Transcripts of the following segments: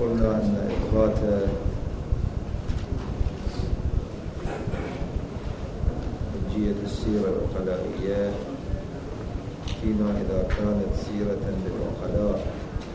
قلنا أن إثبات حجية السيرة العقلائية فيما إذا كانت سيرة للعقلاء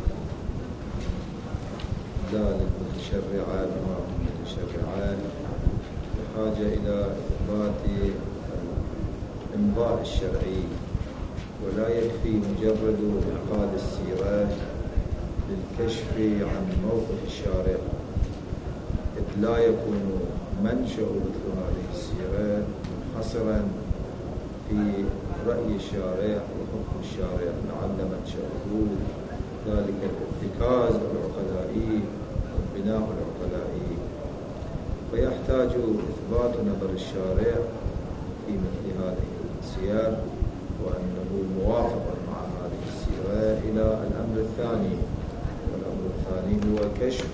لا للمتشرعة بما هم متشرعان، بحاجة إلى إثبات الإمضاء الشرعي، ولا يكفي مجرد إنقاذ السيرة للكشف عن موقف الشارع، إذ لا يكون منشأ مثل هذه السيرة منحصرا في رأي الشارع وحكم الشارع، لعل منشأه ذلك الارتكاز العقلائي والبناء العقلائي، فيحتاج إثبات نظر الشارع في مثل هذه السير وأنه موافق مع هذه السيرة إلى الأمر الثاني، والأمر الثاني هو كشف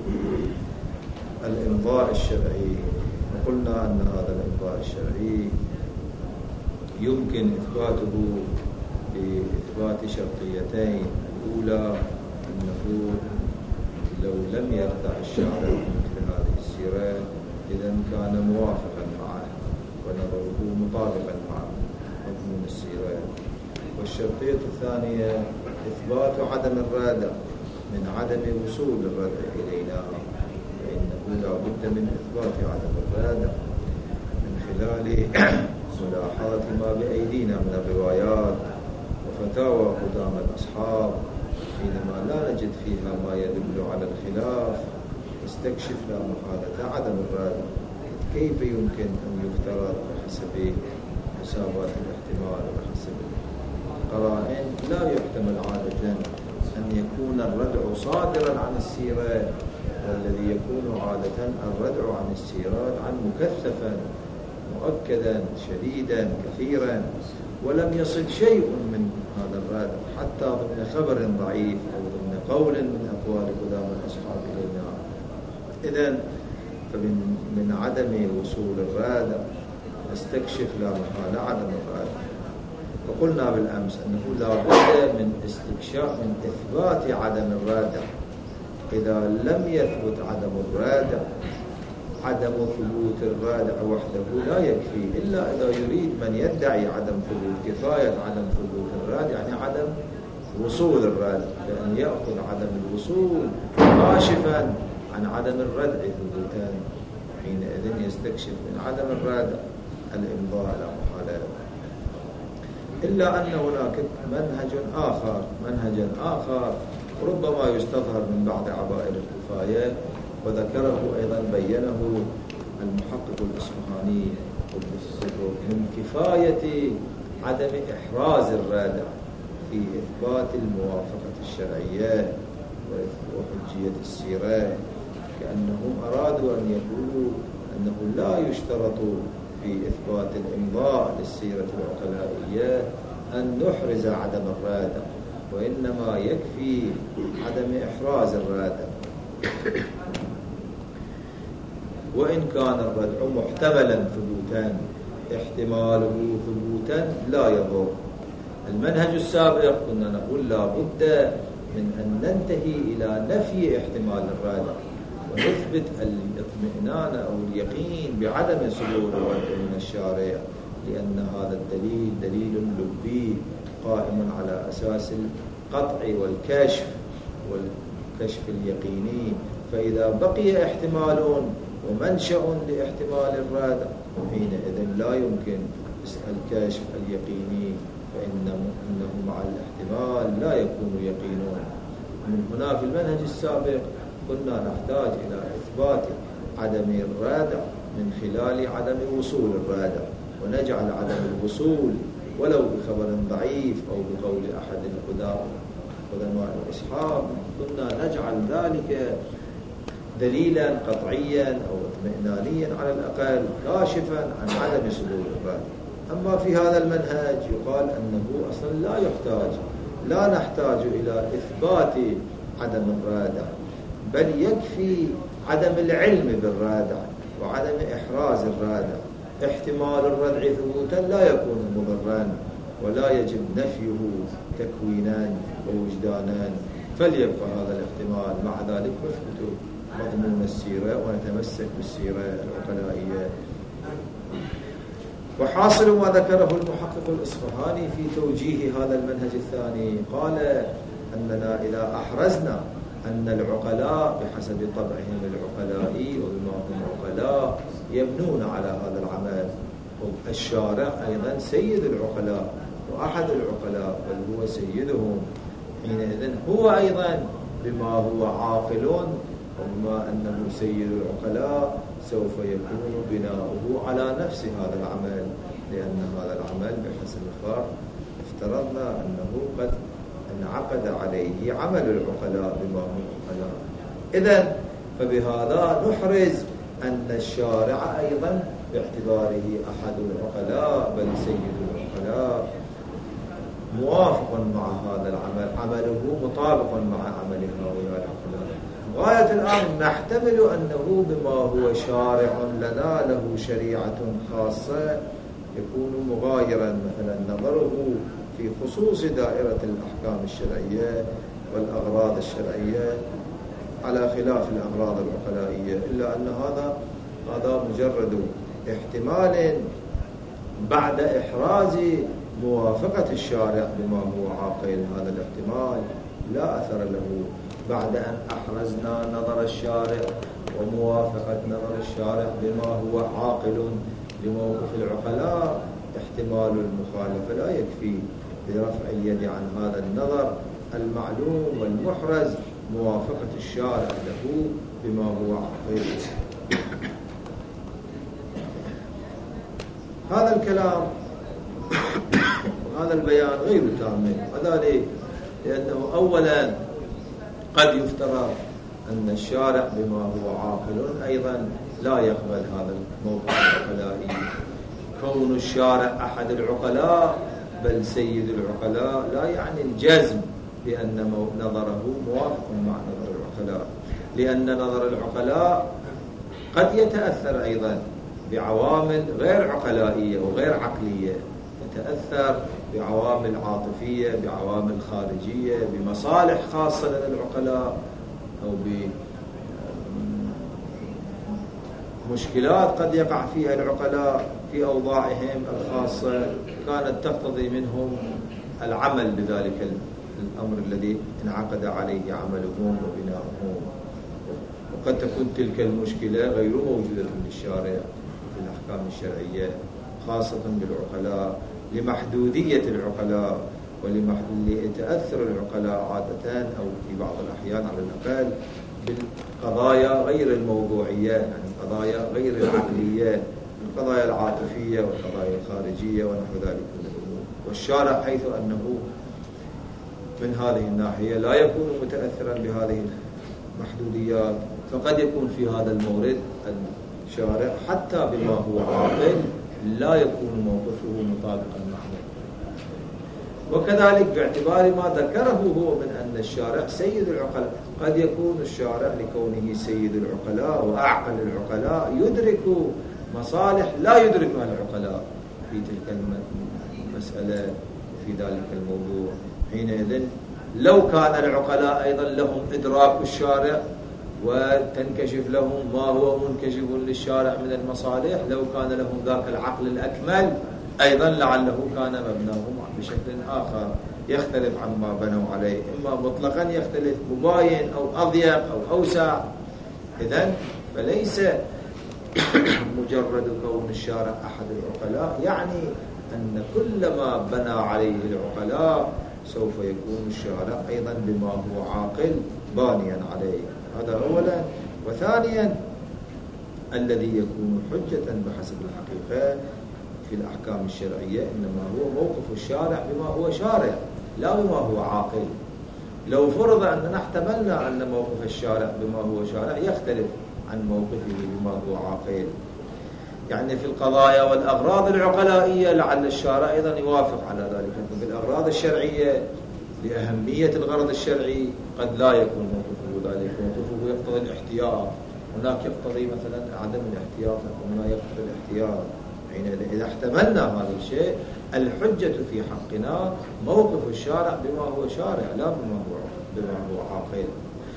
الإمضاء الشرعي. وقلنا أن هذا الإمضاء الشرعي يمكن إثباته بإثبات شرطيتين: الأولى أنه لو لم يرتع الشارع مثل هذه السيرة إذن كان موافقا معه ونظره مطابقا مع مضمون السيرة. والشرطية الثانية إثبات عدم الردع من عدم وصول الردع إلينا، فإنه لا بد من إثبات عدم الردع من خلال ملاحظة ما بأيدينا من الروايات وفتاوى قدام الأصحاب، حينما لا نجد فيها ما يدل على الخلاف استكشف لا محالة عدم الردع. كيف يمكن أن يفترض بحسب حسابات الاحتمال وبحسب القرائن لا يحتمل عادة أن يكون الردع صادرا عن السيرة، والذي يكون عادة الردع عن السيرات عن مكثفا مؤكدا شديدا كثيرا، ولم يصل شيء من هذا الردع حتى ضمن خبر ضعيف أو ضمن قول من أقوال قدام الأصحاب إلينا. إذن فمن عدم وصول الردع نستكشف لا محالة عدم الردع. وقلنا بالأمس أنه لا بد من استكشاف من إثبات عدم الردع. إذا لم يثبت عدم الردع، عدم ثبوت الرادع وحده لا يكفي، إلا إذا يريد من يدعي عدم ثبوت كفاية عدم ثبوت الرادع يعني عدم وصول الرادع، لأن يأخذ عدم الوصول كاشفا عن عدم الردع ثبوتا، حينئذ يستكشف من عدم الرادع الإمضاء لا محالة. إلا أن هناك منهجا آخر ربما يستظهر من بعض عبائر الكفاية، وذكره أيضا بينه المحقق الإصفهاني من كفاية عدم إحراز الرادع في إثبات الموافقة الشرعية وحجية السيرة، كأنهم أرادوا أن يقولوا أنه لا يشترط في إثبات الإمضاء للسيرة العقلائية أن نحرز عدم الرادع، وإنما يكفي عدم إحراز الرادع، وإن كان الردع محتملا ثبوتا احتماله ثبوتا لا يضر. المنهج السابق كنا نقول لا بد من أن ننتهي إلى نفي احتمال الردع ونثبت الاطمئنان أو اليقين بعدم صدور الردع من الشارع، لأن هذا الدليل دليل لبي قائم على أساس القطع والكشف اليقيني. فإذا بقي احتمال ومنشأ لاحتمال الردع حينئذ لا يمكن الكشف اليقيني، فإنه مع الاحتمال لا يكون يقينون. من هنا في المنهج السابق كنا نحتاج إلى إثبات عدم الردع من خلال عدم وصول الردع، ونجعل عدم الوصول ولو بخبر ضعيف أو بقول أحد قدماء الأصحاب، كنا نجعل ذلك دليلا قطعيا أو اطمئنانيا على الأقل كاشفا عن عدم صدور الردع. أما في هذا المنهج يقال أنه أصلا لا نحتاج إلى إثبات عدم الرادع، بل يكفي عدم العلم بالرادع وعدم إحراز الرادع. احتمال الردع ثبوتا لا يكون مضرا، ولا يجب نفيه تكوينا ووجدانا، فليبقى هذا الاحتمال، مع ذلك نثبت مضمون السيرة ونتمسك بالسيرة العقلائية. وحاصل ما ذكره المحقق الإصفهاني في توجيه هذا المنهج الثاني، قال أننا إذا أحرزنا أن العقلاء بحسب طبعهم العقلائي وبما هم عقلاء يبنون على هذا العمل، الشارع أيضا سيد العقلاء وأحد العقلاء بل هو سيدهم، حينئذ هو أيضا بما هو عاقل وبما أنه سيد العقلاء سوف يكون بناؤه على نفس هذا العمل، لأن هذا العمل بحسب الفرق افترضنا أنه قد انعقد عليه عمل العقلاء بما هم عقلاء. إذن فبهذا نحرز أن الشارع أيضا باعتباره أحد العقلاء بل سيد العقلاء موافق مع هذا العمل، عمله مطابق مع عمل هؤلاء العقلاء. غاية الآن نحتمل أنه بما هو شارع لنا له شريعة خاصة يكون مغايرا، مثلا نظره في خصوص دائرة الأحكام الشرعية والأغراض الشرعية على خلاف الأغراض العقلائية، إلا أن هذا مجرد احتمال بعد إحراز موافقة الشارع بما هو عاقل. هذا الاحتمال لا أثر له بعد أن أحرزنا نظر الشارع وموافقة نظر الشارع بما هو عاقل لموقف العقلاء. احتمال المخالفة لا يكفي برفع اليد عن هذا النظر المعلوم والمحرز موافقة الشارع له بما هو عاقل. هذا الكلام وهذا البيان غير تام، وذلك لأنه أولا قد يفترض أن الشارع بما هو عاقل أيضا لا يقبل هذا الموقف العقلائي. كون الشارع أحد العقلاء بل سيد العقلاء لا يعني الجزم بأن نظره موافق مع نظر العقلاء، لأن نظر العقلاء قد يتأثر أيضا بعوامل غير عقلائية وغير عقلية، يتأثر بعوامل عاطفية، بعوامل خارجية، بمصالح خاصة لدى العقلاء أو بمشكلات قد يقع فيها العقلاء في أوضاعهم الخاصة كانت تقتضي منهم العمل بذلك الأمر الذي انعقد عليه عملهم وبناؤهم. وقد تكون تلك المشكلة غير موجودة للشارع في الأحكام الشرعية، خاصة بالعقلاء لمحدودية العقلاء ولتأثر العقلاء عادة أو في بعض الأحيان على الأقل بالقضايا غير الموضوعية، يعني القضايا غير العقلية، القضايا العاطفية والقضايا الخارجية ونحو ذلك من الأمور. والشارع حيث أنه من هذه الناحية لا يكون متأثرا بهذه المحدوديات، فقد يكون في هذا المورد الشارع حتى بما هو عاقل لا يكون موقفه مطابقا معه. وكذلك باعتبار ما ذكره هو من أن الشارع سيد العقلاء، قد يكون الشارع لكونه سيد العقلاء وأعقل العقلاء يدرك مصالح لا يدركها العقلاء في تلك المسألة في ذلك الموضوع. حينئذ لو كان العقلاء أيضا لهم إدراك الشارع وتنكشف لهم ما هو منكشف للشارع من المصالح، لو كان لهم ذاك العقل الأكمل أيضا لعله كان مبناهم بشكل آخر يختلف عما بنوا عليه، إما مطلقا يختلف مباين أو أضيق أو أوسع. إذن فليس مجرد كون الشارع أحد العقلاء يعني أن كل ما بنى عليه العقلاء سوف يكون الشارع أيضا بما هو عاقل بانيا عليه. هذا أولا. وثانيا الذي يكون حجة بحسب الحقيقة في الأحكام الشرعية إنما هو موقف الشارع بما هو شارع لا بما هو عاقل. لو فرض أننا احتملنا أن موقف الشارع بما هو شارع يختلف عن موقفه بما هو عاقل، يعني في القضايا والأغراض العقلائية لعل الشارع أيضا يوافق على ذلك، في الأغراض الشرعية لأهمية الغرض الشرعي قد لا يكون موقفه ذلك، موقفه يقتضي الاحتياط، هناك يقتضي مثلا عدم الاحتياط وهنا يقتضي الاحتياط. حينئذ إذا احتملنا هذا الشيء الحجة في حقنا موقف الشارع بما هو شارع لا بما هو عقل. بما هو عاقل،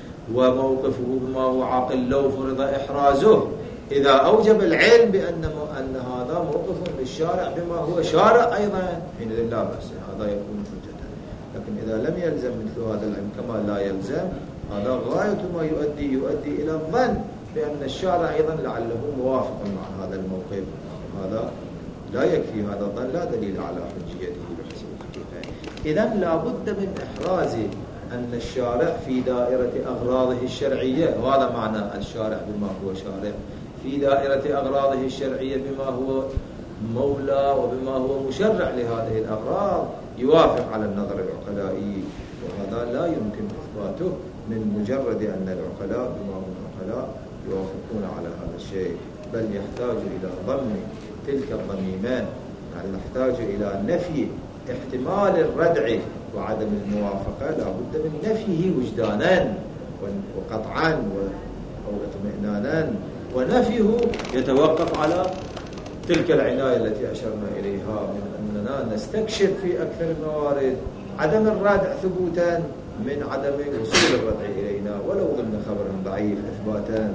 وموقفه بما هو عاقل لو فرض إحرازه إذا أوجب العلم أن هذا موقف للشارع بما هو شارع أيضا حينئذ لا بأس، هذا يكون حجة. لكن إذا لم يلزم مثل هذا العلم كما لا يلزم، هذا غاية ما يؤدي إلى الظن بأن الشارع أيضا لعله موافق مع هذا الموقف. هذا لا يكفي، هذا الظن لا دليل على حجيته بحسب الحقيقة. إذن لا بد من إحراز أن الشارع في دائرة أغراضه الشرعية، وهذا معنى الشارع بما هو شارع، في دائرة أغراضه الشرعية بما هو مولى وبما هو مشرع لهذه الأغراض يوافق على النظر العقلائي، وهذا لا يمكن إثباته من مجرد أن العقلاء بما هم عقلاء يوافقون على هذا الشيء، بل يحتاج إلى ضم تلك الضميمان، يعني نحتاج إلى نفي احتمال الردع وعدم الموافقة، لا بد من نفيه وجدانا وقطعا أو اطمئنانا، ونفيه يتوقف على تلك العناية التي أشرنا إليها من أننا نستكشف في أكثر الموارد عدم الردع ثبوتا من عدم وصول الردع إلينا ولو ضمن خبر ضعيف إثباتا،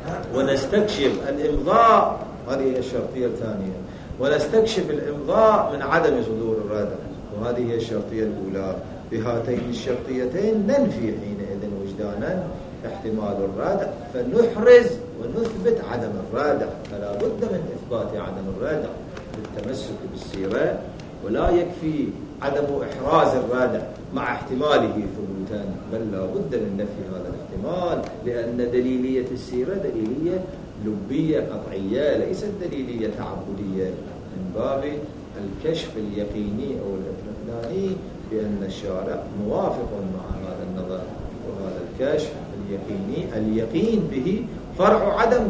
ونستكشف الإمضاء، هذه الشرطية الثانية، ونستكشف الإمضاء من عدم صدور الردع، وهذه هي الشرطية الأولى. بهاتين الشرطيتين ننفي حينئذ وجدانا احتمال الردع، فنحرز ونثبت عدم الردع. فلا بد من إثبات عدم الردع بالتمسك بالسيرة، ولا يكفي عدم إحراز الردع مع احتماله ثبوتا، بل لا بد من نفي هذا الاحتمال، لأن دليلية السيرة دليلية لبية قطعية، ليست دليلية تعبدية، من باب الكشف اليقيني أو الاطمئناني بأن الشارع موافق مع هذا النظر وهذا الكشف اليقيني. اليقين به فرع عدم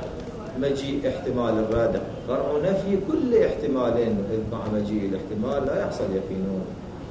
مجيء احتمال الرادع، فرع نفي كل احتمالين، إذ مع مجيء الاحتمال لا يحصل يقينون.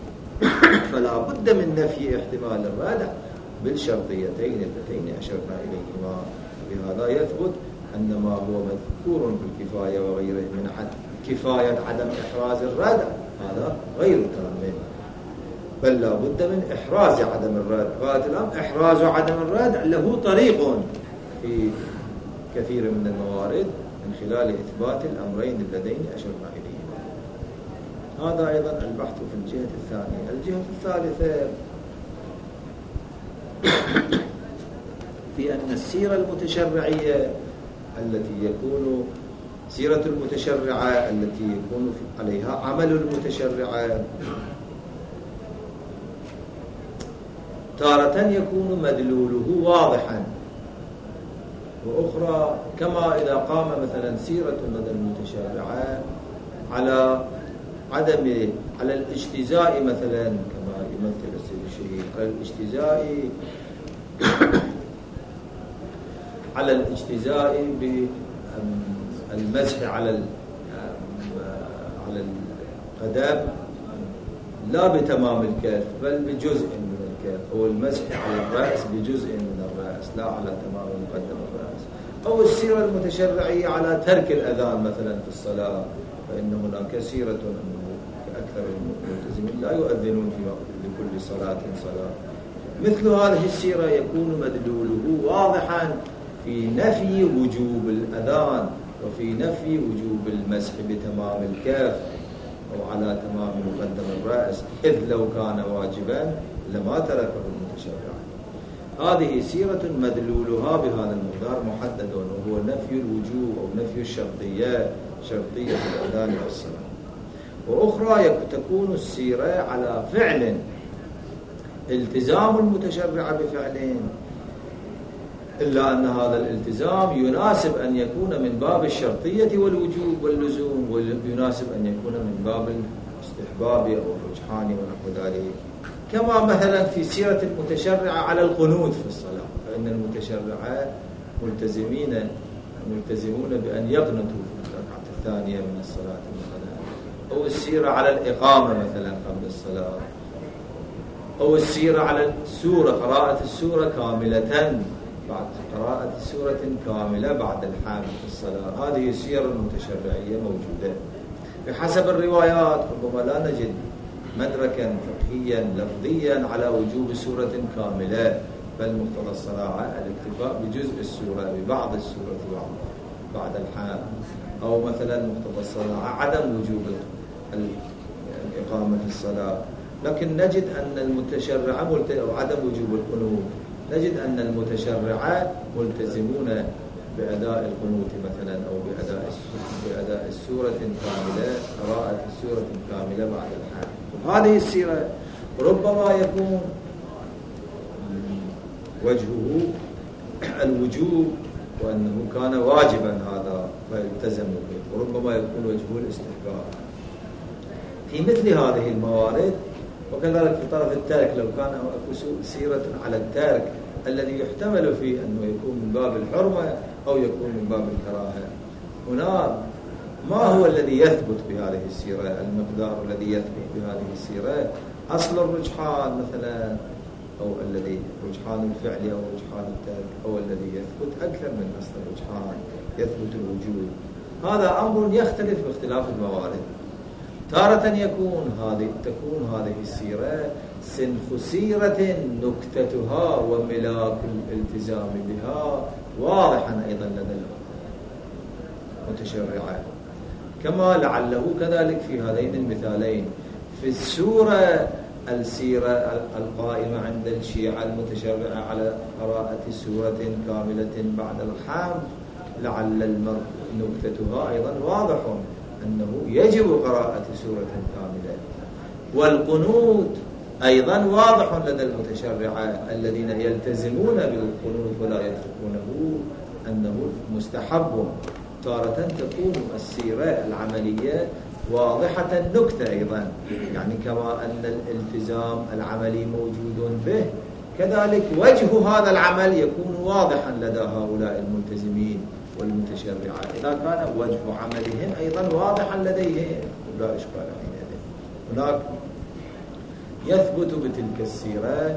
فلا بد من نفي احتمال الرادع بالشرطيتين اللتين أشرنا إليهما. بهذا يثبت أن ما هو مذكور في الكفاية وغيره من كفاية عدم إحراز الردع هذا غير تام، بل لا بد من إحراز عدم الردع. قالت الآن إحراز عدم الردع له طريق في كثير من الموارد من خلال إثبات الأمرين اللذين أشرنا إليهما. هذا أيضا البحث في الجهة الثانية. الجهة الثالثة في أن السيرة المتشرعية التي يكون سيرة المتشرعة التي يكون عليها عمل المتشرعة تارة يكون مدلوله واضحا، وأخرى كما إذا قام مثلا سيرة لدى المتشرعة على على الاجتزاء مثلا، كما يمثل السيد الشهيد على الاجتزاء على الاجتزاء بالمسح على القدم لا بتمام الكف بل بجزء من الكف، أو المسح على الرأس بجزء من الرأس لا على تمام مقدم الرأس، أو السيرة المتشرعية على ترك الأذان مثلا في الصلاة، فإن هناك سيرة أكثر الملتزمين لا يؤذنون في لكل صلاة صلاة. مثل هذه السيرة يكون مدلوله واضحا في نفي وجوب الأذان وفي نفي وجوب المسح بتمام الكف أو على تمام مقدم الرأس، إذ لو كان واجبا لما تركه المتشرع. هذه سيرة مدلولها بهذا المقدار محدد، وهو نفي الوجوب أو نفي الشرطية، شرطية الأذان في الصلاة. وأخرى تكون السيرة على فعل التزام المتشرع بفعلين، إلا أن هذا الالتزام يناسب أن يكون من باب الشرطية والوجوب واللزوم، ويناسب أن يكون من باب الاستحباب أو الرجحان ونحو ذلك. كما مثلا في سيرة المتشرع على القنوت في الصلاة، فإن المتشرع ملتزمون بأن يقنطوا في الركعة الثانية من الصلاة مثلا، أو السيرة على الإقامة مثلا قبل الصلاة، أو السيرة على السورة، قراءة السورة كاملة بعد قراءة سورة كاملة بعد الحامل في الصلاة. هذه السير المتشرعية موجودة بحسب الروايات، ربما لا نجد مدركا فقهيا لفظيا على وجوب سورة كاملة، بل مقتضى الصلاة الاكتفاء بجزء السورة ببعض السورة بعد الحال، أو مثلا مقتضى الصلاة عدم وجوب الإقامة في الصلاة. لكن نجد أن المتشرع أو عدم وجوب القنوت، نجد أن المتشرع ملتزمون بأداء القنوت مثلا، أو بأداء السورة كاملة، قراءة السورة كاملة بعد الحال. وهذه السيرة ربما يكون وجهه الوجوب وأنه كان واجبا هذا فالتزموا به، وربما يكون وجهه الاستحباب في مثل هذه الموارد. وكذلك في طرف الترك، لو كان سيرة على الترك الذي يحتمل فيه أنه يكون من باب الحرمة أو يكون من باب الكراهة، هنا ما هو الذي يثبت بهذه السيرة؟ المقدار الذي يثبت بهذه السيرة أصل الرجحان مثلا، أو الذي رجحان الفعل أو رجحان الترك، أو الذي يثبت أكثر من أصل الرجحان يثبت الوجود. هذا أمر يختلف باختلاف الموارد. تارة تكون هذه السيرة سنف سيرة نكتتها وملاك الالتزام بها واضحا أيضا لدى المتشرعة، كما لعله كذلك في هذين المثالين. في السورة السيرة القائمة عند الشيعة المتشرعة على قراءة سورة كاملة بعد الحام، لعل المرء نكتتها أيضا واضح أنه يجب قراءة سورة كاملة. والقنوت أيضا واضح لدى المتشرعة الذين يلتزمون بالقنوت ولا يتركونه أنه مستحب. تارة تكون السيرة العملية واضحة النكتة أيضا، يعني كما أن الالتزام العملي موجود به، كذلك وجه هذا العمل يكون واضحا لدى هؤلاء الملتزمين والمتشرعة. إذا كان وجه عملهم أيضا واضحا لديهم لا إشكال حينئذ. هناك يثبت بتلك السيرة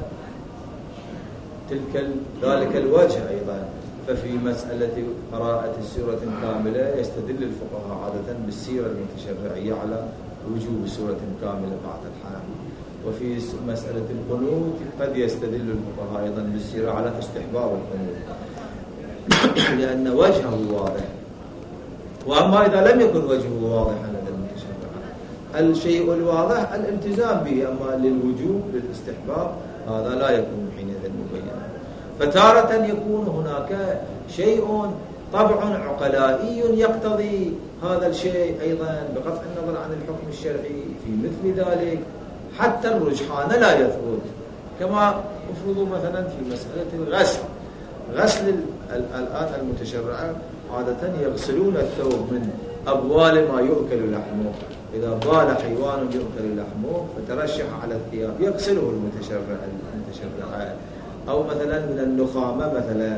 ذلك الوجه أيضا. ففي مسألة قراءة السورة كاملة يستدل الفقهاء عادة بالسيرة المتشرعية على وجوب سورة كاملة بعد الحام. وفي مسألة القنوت قد يستدل الفقهاء أيضا بالسيرة على استحباب القنوت لأن وجهه واضح. وأما إذا لم يكن وجهه واضحا لدى المتشرع، الشيء الواضح الالتزام به، أما للوجوب للاستحباب هذا لا يكون حينئذ مبينا. فتارة يكون هناك شيء طبع عقلائي يقتضي هذا الشيء أيضا بقطع النظر عن الحكم الشرعي. في مثل ذلك حتى الرجحان لا يثبت، كما افرضوا مثلا في مسألة غسل الآن المتشرعة عادة يغسلون الثوب من أبوال ما يؤكل لحمه. إذا بال حيوان يؤكل لحمه فترشح على الثياب يغسله المتشرعة. أو مثلا من النخامة مثلا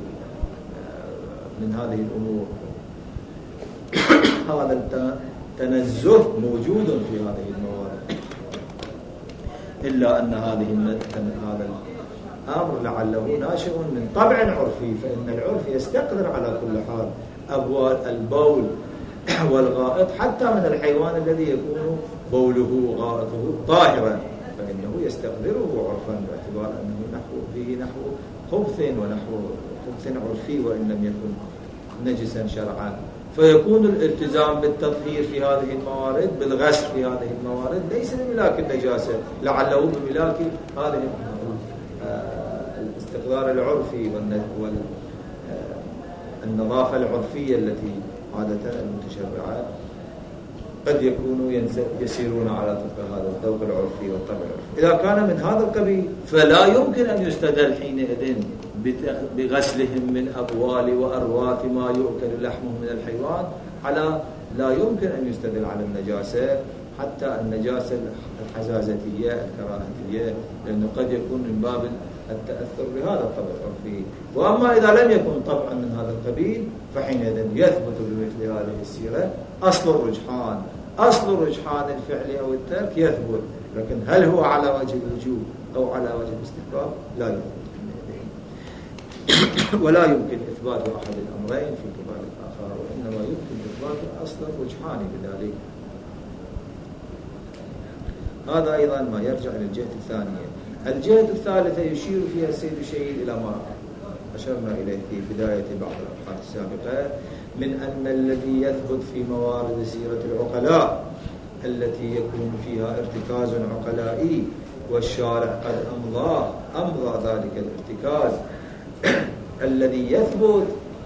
من هذه الأمور، هذا التنزه موجود في هذه الموارد، إلا أن هذا الأمر لعله ناشئ من طبع عرفي، فإن العرف يستقدر على كل حال أبوال البول والغائط حتى من الحيوان الذي يكون بوله غائطه طاهرا، فإنه يستقدره عرفا باعتبار أنه فيه نحو خبث ونحو خبث عرفي وإن لم يكن نجسا شرعا. فيكون الالتزام بالتطهير في هذه الموارد بالغسل في هذه الموارد ليس بملاك النجاسة، لعله بملاك هذه الاستقدار العرفي والنظافة العرفية التي عادة المتشرعات قد يكونوا يسيرون على هذا الذوق العرفي والطبع العرفي. إذا كان من هذا القبيل فلا يمكن أن يستدل حينئذ بغسلهم من أبوال وأرواث ما يؤكل لحمه من الحيوان على لا يمكن أن يستدل على النجاسة، حتى النجاسة الحزازتية الكراهتية، لأنه قد يكون من باب التأثر بهذا الطبع العرفي. وأما إذا لم يكن طبعا من هذا القبيل فحينئذ يثبت بمثل هذه السيرة أصل الرجحان الفعلي أو الترك يثبت، لكن هل هو على وجه الوجوب أو على وجه الاستحباب لا يثبت. ولا يمكن إثبات أحد الأمرين في قبال الآخر، وإنما يمكن إثبات أصل الرجحان بذلك. هذا أيضا ما يرجع إلى الجهة الثانية. الجهة الثالثة يشير فيها السيد الشهيد إلى ما أشرنا إليه في بداية بعض الأبحاث السابقة، من أن الذي يثبت في موارد سيرة العقلاء التي يكون فيها ارتكاز عقلائي والشارع قد أمضى ذلك الارتكاز الذي يثبت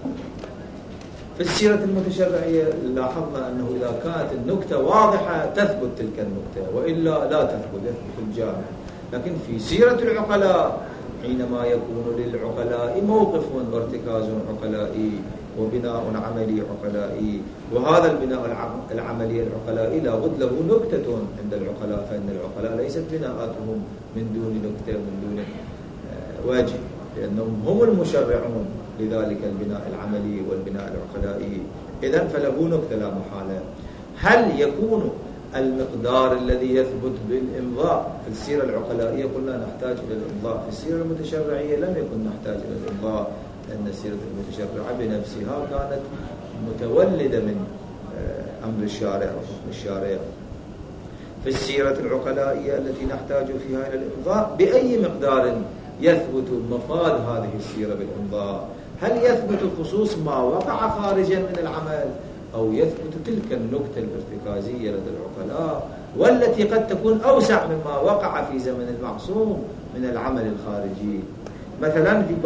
في السيرة المتشرعية، لاحظنا أنه إذا كانت النكتة واضحة تثبت تلك النكتة، وإلا لا تثبت، يثبت الجامع. لكن في سيرة العقلاء حينما يكون للعقلاء موقف وارتكاز عقلائي وبناء عملي عقلائي، وهذا البناء العملي العقلائي لا بد له نكتة عند العقلاء، فإن العقلاء ليست بناءاتهم من دون نكتة ومن دون وجه، لأنهم هم المشرعون لذلك البناء العملي والبناء العقلائي. إذن فله نكتة لا محالة. هل يكون المقدار الذي يثبت بالإمضاء في السيرة العقلائية؟ قلنا نحتاج إلى الإمضاء. في السيرة المتشرعية لم يكن نحتاج إلى الإمضاء، لأن السيرة المتشرعة بنفسها كانت متولدة من أمر الشارع وحكم الشارع. في السيرة العقلائية التي نحتاج فيها إلى الإمضاء، بأي مقدار يثبت مفاد هذه السيرة بالإمضاء؟ هل يثبت خصوص ما وقع خارجا من العمل، أو يثبت تلك النكتة الارتكازية لدى العقلاء والتي قد تكون أوسع مما وقع في زمن المعصوم من العمل الخارجي؟ مثلا في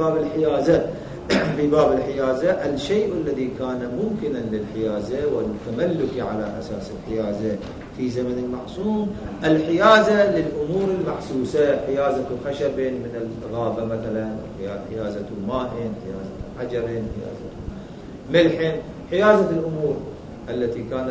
باب الحيازة الشيء الذي كان ممكنا للحيازة والتملك على أساس الحيازة في زمن المعصوم، الحيازة للأمور المحسوسة، حيازة خشب من الغابة مثلا، حيازة ماء، حيازة حجر، حيازة ملح، حيازة الأمور التي كانت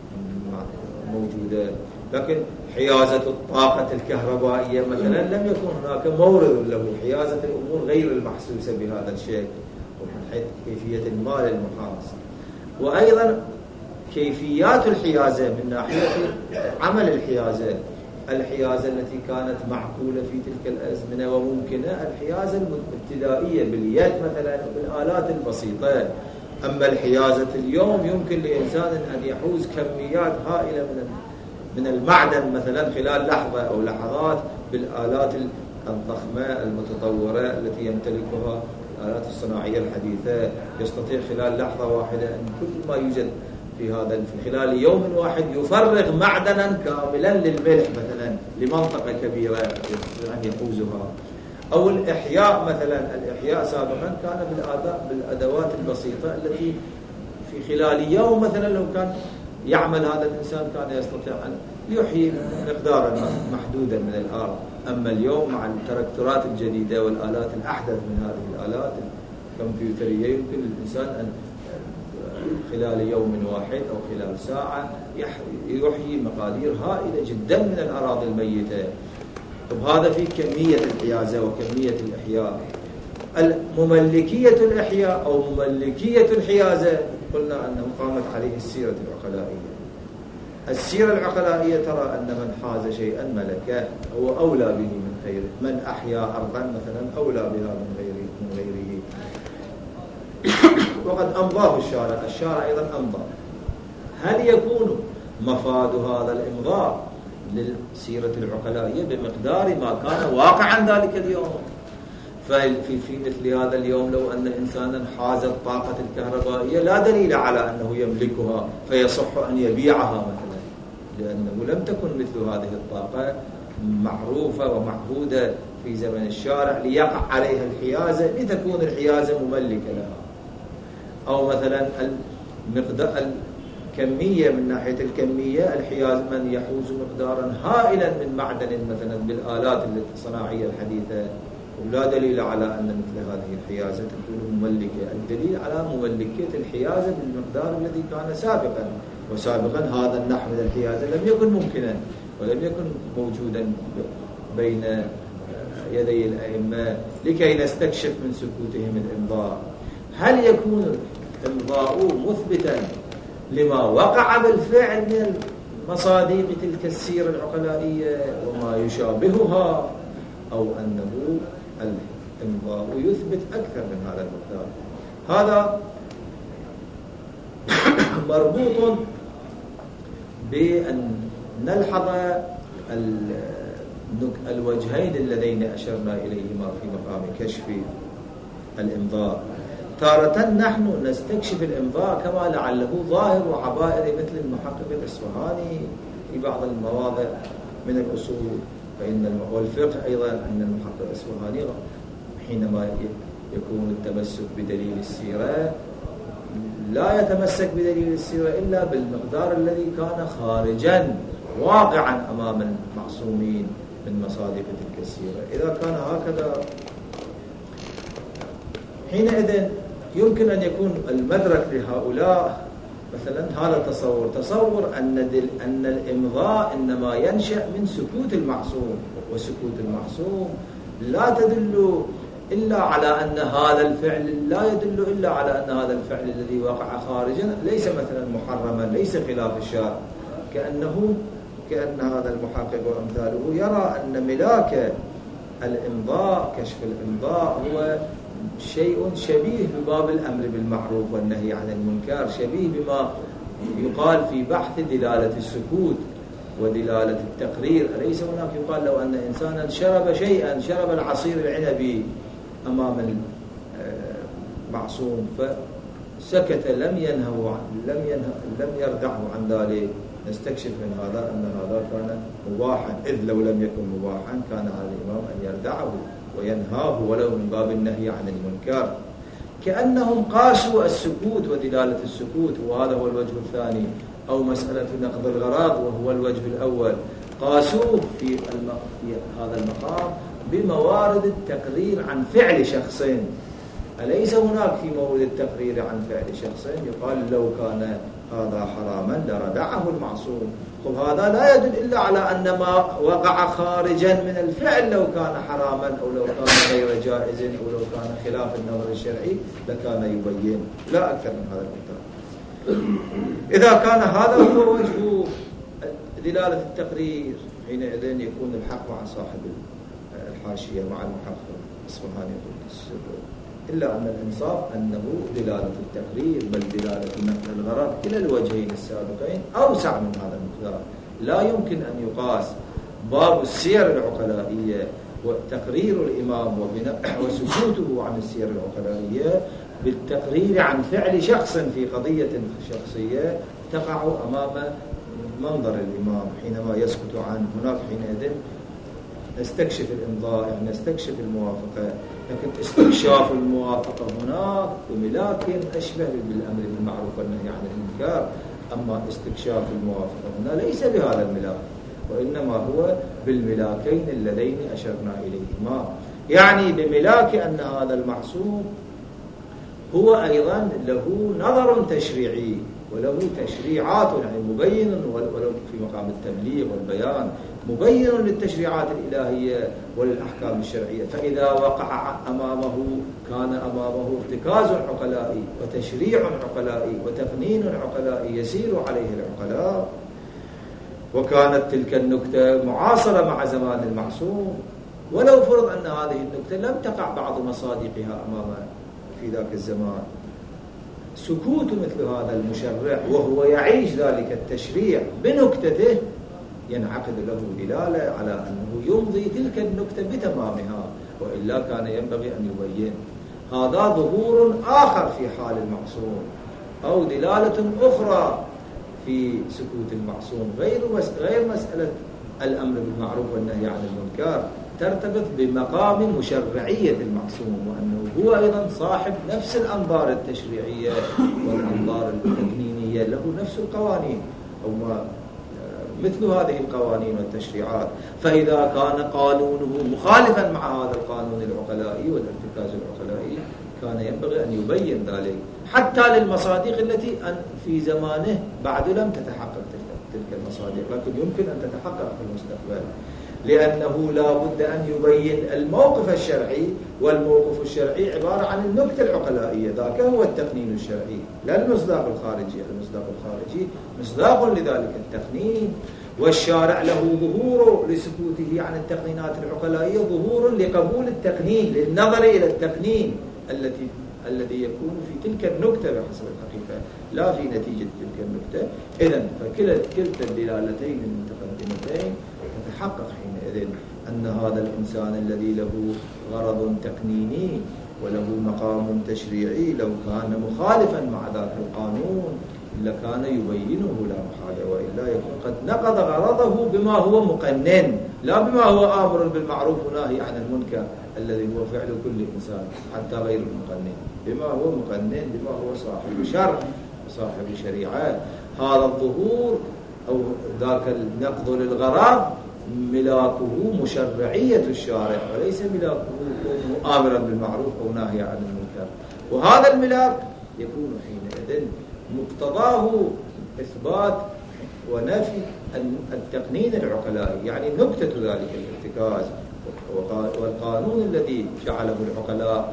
موجودة. لكن حيازة الطاقة الكهربائية مثلا لم يكن هناك مورد له، حيازة الأمور غير المحسوسة بهذا الشكل، ومن حيث كيفية المال المحاس، وأيضا كيفيات الحيازة من ناحية عمل الحيازة التي كانت معقولة في تلك الأزمنة وممكنة، الحيازة الابتدائية باليد مثلا وبالآلات البسيطة. أما الحيازة اليوم يمكن لإنسان أن يحوز كميات هائلة من المعدن مثلا خلال لحظة أو لحظات بالآلات الضخمة المتطورة التي يمتلكها الآلات الصناعية الحديثة. يستطيع خلال لحظة واحدة أن كل ما يوجد في خلال يوم واحد يفرغ معدنا كاملا للملح مثلا لمنطقة كبيرة أن يحوزها. أو الإحياء مثلا، الإحياء سابقا كان بالأدوات البسيطة التي في خلال يوم مثلا لو كان يعمل هذا الإنسان كان يستطيع أن يحيي مقدارا محدودا من الأرض. أما اليوم مع التراكتورات الجديدة والآلات الأحدث من هذه الآلات الكمبيوترية يمكن للإنسان أن خلال يوم واحد أو خلال ساعة يحيي مقادير هائلة جدا من الأراضي الميتة. طب هذا في كمية الحيازة وكمية الإحياء. مملكية الإحياء أو مملكية الحيازة قلنا أنه قامت عليه السيرة العقلائية. السيرة العقلائية ترى أن من حاز شيئا ملكه هو أولى به من غيره. من أحيا أرضا مثلا أولى بها من غيره. وقد أمضاه الشارع أيضا أمضى. هل يكون مفاد هذا الإمضاء للسيرة العقلائية بمقدار ما كان واقعا ذلك اليوم؟ في مثل هذا اليوم لو أن إنسانا حاز الطاقة الكهربائية لا دليل على أنه يملكها فيصح أن يبيعها مثلا، لأنه لم تكن مثل هذه الطاقة معروفة ومعهودة في زمن الشارع ليقع عليها الحيازة لتكون الحيازة مملكة لها. أو مثلا الكمية من ناحية الكمية، الحياز من يحوز مقدارا هائلا من معدن مثلا بالآلات الصناعية الحديثة، ولا دليل على أن مثل هذه الحيازة تكون مملكة. الدليل على مملكية الحيازة بالمقدار الذي كان سابقا، وسابقا هذا النحو من الحيازة لم يكن ممكنا ولم يكن موجودا بين يدي الأئمة لكي نستكشف من سكوتهم الإمضاء. هل يكون الإمضاء مثبتا لما وقع بالفعل من مصادق تلك السيرة العقلائية وما يشابهها، أو أنه الإمضاء يثبت أكثر من هذا المقدار؟ هذا مربوط بأن نلحظ الوجهين اللذين أشرنا إليهما في مقام كشف الإمضاء. تارة نحن نستكشف الإمضاء كما لعله ظاهر وعبائر مثل المحقق الإصفهاني في بعض المواضع من الأصول، والفقه أيضا أن المحقق الإصفهاني حينما يكون التمسك بدليل السيرة لا يتمسك بدليل السيرة إلا بالمقدار الذي كان خارجا واقعا أمام المعصومين من مصادق تلك السيرة. إذا كان هكذا حينئذ يمكن أن يكون المدرك لهؤلاء مثلا هذا تصور أن الإمضاء إنما ينشأ من سكوت المعصوم، وسكوت المعصوم لا تدل إلا على أن هذا الفعل الذي وقع خارجا ليس مثلا محرما، ليس خلاف الشرع، كأن هذا المحقق وأمثاله يرى أن ملاك الإمضاء كشف الإمضاء هو شيء شبيه بباب الأمر بالمعروف والنهي عن المنكر، شبيه بما يقال في بحث دلالة السكوت ودلالة التقرير. أليس هناك يقال لو أن إنسانا شرب العصير العنبي أمام المعصوم فسكت لم يردعه عن ذلك، نستكشف من هذا أن هذا كان مباحا، إذ لو لم يكن مباحا كان على الإمام أن يردعه وينهاه ولو من باب النهي عن المنكر. كأنهم قاسوا السكوت ودلالة السكوت، وهذا هو الوجه الثاني، أو مسألة نقض الغراض وهو الوجه الأول، قاسوه في هذا المقام بموارد التقرير عن فعل شخص. أليس هناك في مورد التقرير عن فعل شخص يقال لو كان هذا حراما لردعه المعصوم؟ هذا لا يدل إلا على أن ما وقع خارجا من الفعل لو كان حراما أو لو كان غير جائز أو لو كان خلاف النظر الشرعي لكان يبين، لا أكثر من هذا المقدار. إذا كان هذا هو وجه دلالة التقرير حينئذ يكون الحق مع صاحب الحاشية مع المحقق الإصفهاني إلا أن الإنصاف أنه دلالة التقرير بل دلالة نقل الغرض إلى الوجهين السابقين أوسع من هذا المقدار. لا يمكن أن يقاس باب السير العقلائية وتقرير الإمام وسكوته عن السير العقلائية بالتقرير عن فعل شخص في قضية شخصية تقع أمام منظر الإمام حينما يسكت عنه. هناك حينئذ نستكشف الإمضاء، يعني نستكشف الموافقة، لكن استكشاف الموافقة هناك بملاك أشبه بالأمر بالمعروف والنهي عن المنكر، أما استكشاف الموافقة هنا ليس بهذا الملاك، وإنما هو بالملاكين اللذين أشرنا إليهما، يعني بملاك أن هذا المعصوم هو أيضا له نظر تشريعي وله تشريعات، يعني مبين ولو في مقام التبليغ والبيان مبين للتشريعات الإلهية وللأحكام الشرعية. فإذا وقع كان أمامه ارتكاز عقلائي وتشريع عقلائي وتقنين عقلائي يسير عليه العقلاء، وكانت تلك النكتة معاصرة مع زمان المعصوم، ولو فرض أن هذه النكتة لم تقع بعض مصادقها أمامه في ذاك الزمان، سكوت مثل هذا المشرع وهو يعيش ذلك التشريع بنكتته ينعقد له دلالة على أنه يمضي تلك النكتة بتمامها، وإلا كان ينبغي أن يبين. هذا ظهور آخر في حال المعصوم أو دلالة أخرى في سكوت المعصوم غير مسألة الأمر بالمعروف والنهي عن المنكر، ترتبط بمقام مشرعية المعصوم، وأنه هو أيضا صاحب نفس الأنظار التشريعية والأنظار التقنينية، له نفس القوانين أو مثل هذه القوانين والتشريعات. فإذا كان قانونه مخالفا مع هذا القانون العقلائي والارتكاز العقلائي كان ينبغي أن يبين ذلك حتى للمصادق التي في زمانه بعد لم تتحقق تلك المصادق، لكن يمكن أن تتحقق في المستقبل، لأنه لا بد أن يبين الموقف الشرعي، والموقف الشرعي عبارة عن النكتة العقلائية، ذاك هو التقنين الشرعي لا المصداق الخارجي. المصداق الخارجي مصداق لذلك التقنين، والشارع له ظهور لسكوته عن التقنينات العقلائية، ظهور لقبول التقنين، للنظر إلى التقنين الذي يكون في تلك النكتة بحسب الحقيقة لا في نتيجة تلك النكتة. إذن فكلتا الدلالتين المتقدمتين تتحقق حينئذ أن هذا الإنسان الذي له غرض تقنيني وله مقام تشريعي لو كان مخالفا مع ذاك القانون لكان يبينه لا محالة، وإلا يكون قد نقض غرضه بما هو مقنن لا بما هو آمر بالمعروف وناهي عن المنكر الذي هو فعل كل إنسان حتى غير المقنن، بما هو مقنن بما هو صاحب شرع وصاحب شريعة. هذا الظهور أو ذاك النقض للغرض ملاكه مشرعية الشارع وليس ملاكه آمرا بالمعروف أو ناهي عن المنكر. وهذا الملاك يكون حينئذ مقتضاه إثبات ونفي التقنين العقلائي، يعني نكتة ذلك الارتكاز والقانون الذي جعله العقلاء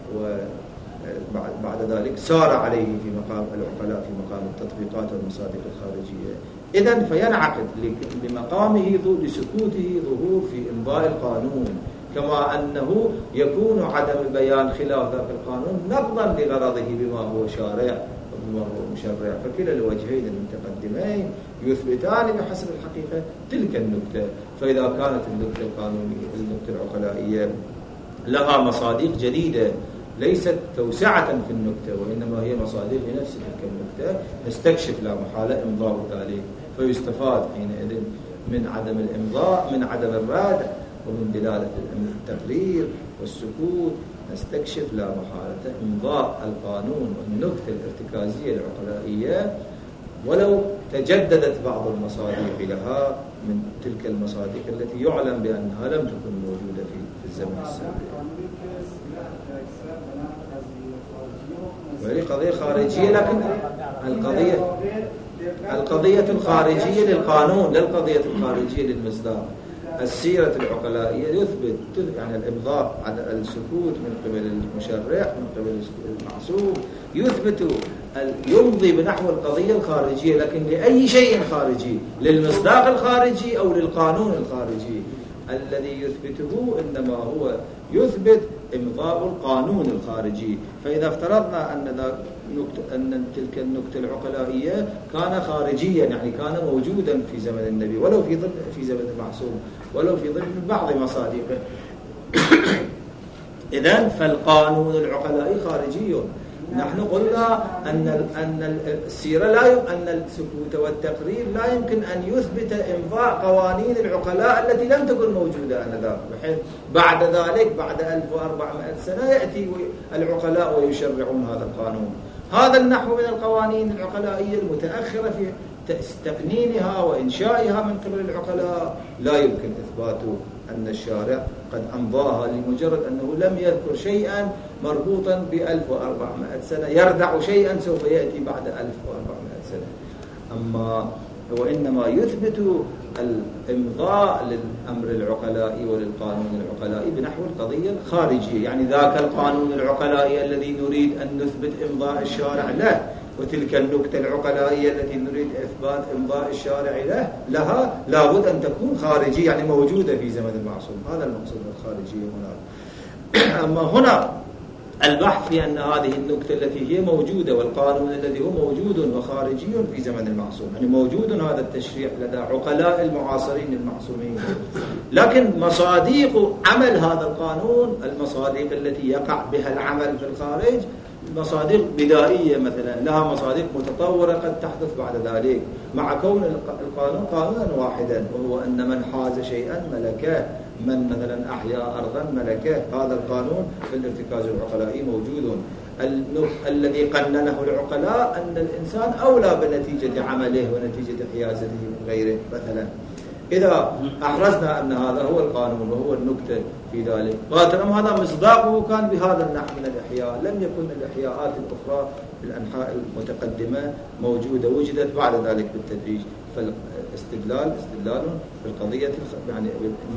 وبعد ذلك سار عليه في مقام العقلاء في مقام التطبيقات والمصادق الخارجية. إذن فينعقد لمقامه لسكوته ظهور في إمضاء القانون، كما أنه يكون عدم بيان خلاف ذاك القانون نقضا لغرضه بما هو شارع وبما هو مشرع. فكلا الوجهين المتقدمين يثبتان بحسب الحقيقة تلك النكتة. فإذا كانت النكتة القانونية النكتة العقلائية لها مصادق جديدة ليست توسعة في النكتة وإنما هي مصادق لنفس تلك النكتة، نستكشف لا محالة إمضاء ذلك، فيستفاد حينئذ من عدم الإمضاء من عدم الرد ومن دلالة التقرير والسكوت. نستكشف لا محالة إمضاء القانون والنكتة الارتكازية العقلائية ولو تجددت بعض المصادق لها من تلك المصادق التي يعلم بأنها لم تكن موجودة في الزمن السابق. وهي قضية خارجية، لكن القضية الخارجية للقانون لا القضية الخارجية للمصداق. السيرة العقلائية يثبت يعني الإمضاء على السكوت من قبل المشرع من قبل المعصوم يثبت يمضي بنحو القضية الخارجية، لكن لأي شيء خارجي للمصداق الخارجي أو للقانون الخارجي الذي يثبته إنما هو يثبت إمضاء القانون الخارجي. فإذا افترضنا أن تلك النكتة العقلائية كان خارجيا يعني كان موجودا في زمن النبي ولو في زمن المعصوم ولو في ضمن بعض مصادقه إذن فالقانون العقلائي خارجي. نحن قلنا أن السيرة أن السكوت والتقرير لا يمكن أن يثبت إمضاء قوانين العقلاء التي لم تكن موجودة آنذاك، بحيث بعد ذلك بعد 1400 سنة يأتي العقلاء ويشرعون هذا القانون. هذا النحو من القوانين العقلائية المتأخرة في تقنينها وإنشائها من قبل العقلاء لا يمكن إثبات أن الشارع قد أمضاها لمجرد أنه لم يذكر شيئا مربوطا ب1400 سنة يردع شيئا سوف يأتي بعد 1400 سنة. أما وإنما يثبت الإمضاء للأمر العقلائي وللقانون العقلائي بنحو القضية الخارجية، يعني ذاك القانون العقلائي الذي نريد أن نثبت إمضاء الشارع له وتلك النكتة العقلائية التي نريد إثبات إمضاء الشارع لها لابد أن تكون خارجية يعني موجودة في زمن المعصوم. هذا المقصود بالخارجية هنا. أما هنا البحث في أن هذه النكتة التي هي موجودة والقانون الذي هو موجود وخارجي في زمن المعصوم، يعني موجود هذا التشريع لدى عقلاء المعاصرين المعصومين، لكن مصادق عمل هذا القانون المصادق التي يقع بها العمل في الخارج مصادق بدائية مثلا، لها مصادق متطورة قد تحدث بعد ذلك، مع كون القانون قانونا واحدا وهو أن من حاز شيئا ملكه، من مثلا أحيا أرضا ملكه. هذا القانون في الارتكاز العقلائي موجود. الذي قننه العقلاء أن الإنسان أولى بنتيجة عمله ونتيجة حيازته من غيره مثلا. إذا أحرزنا أن هذا هو القانون وهو النكتة في ذلك، قاتلهم هذا مصداقه كان بهذا النحو من الإحياء. لم يكن الإحياءات الأخرى في الأنحاء المتقدمة موجودة، وجدت بعد ذلك بالتدريج. فالاستدلال بالقضية يعني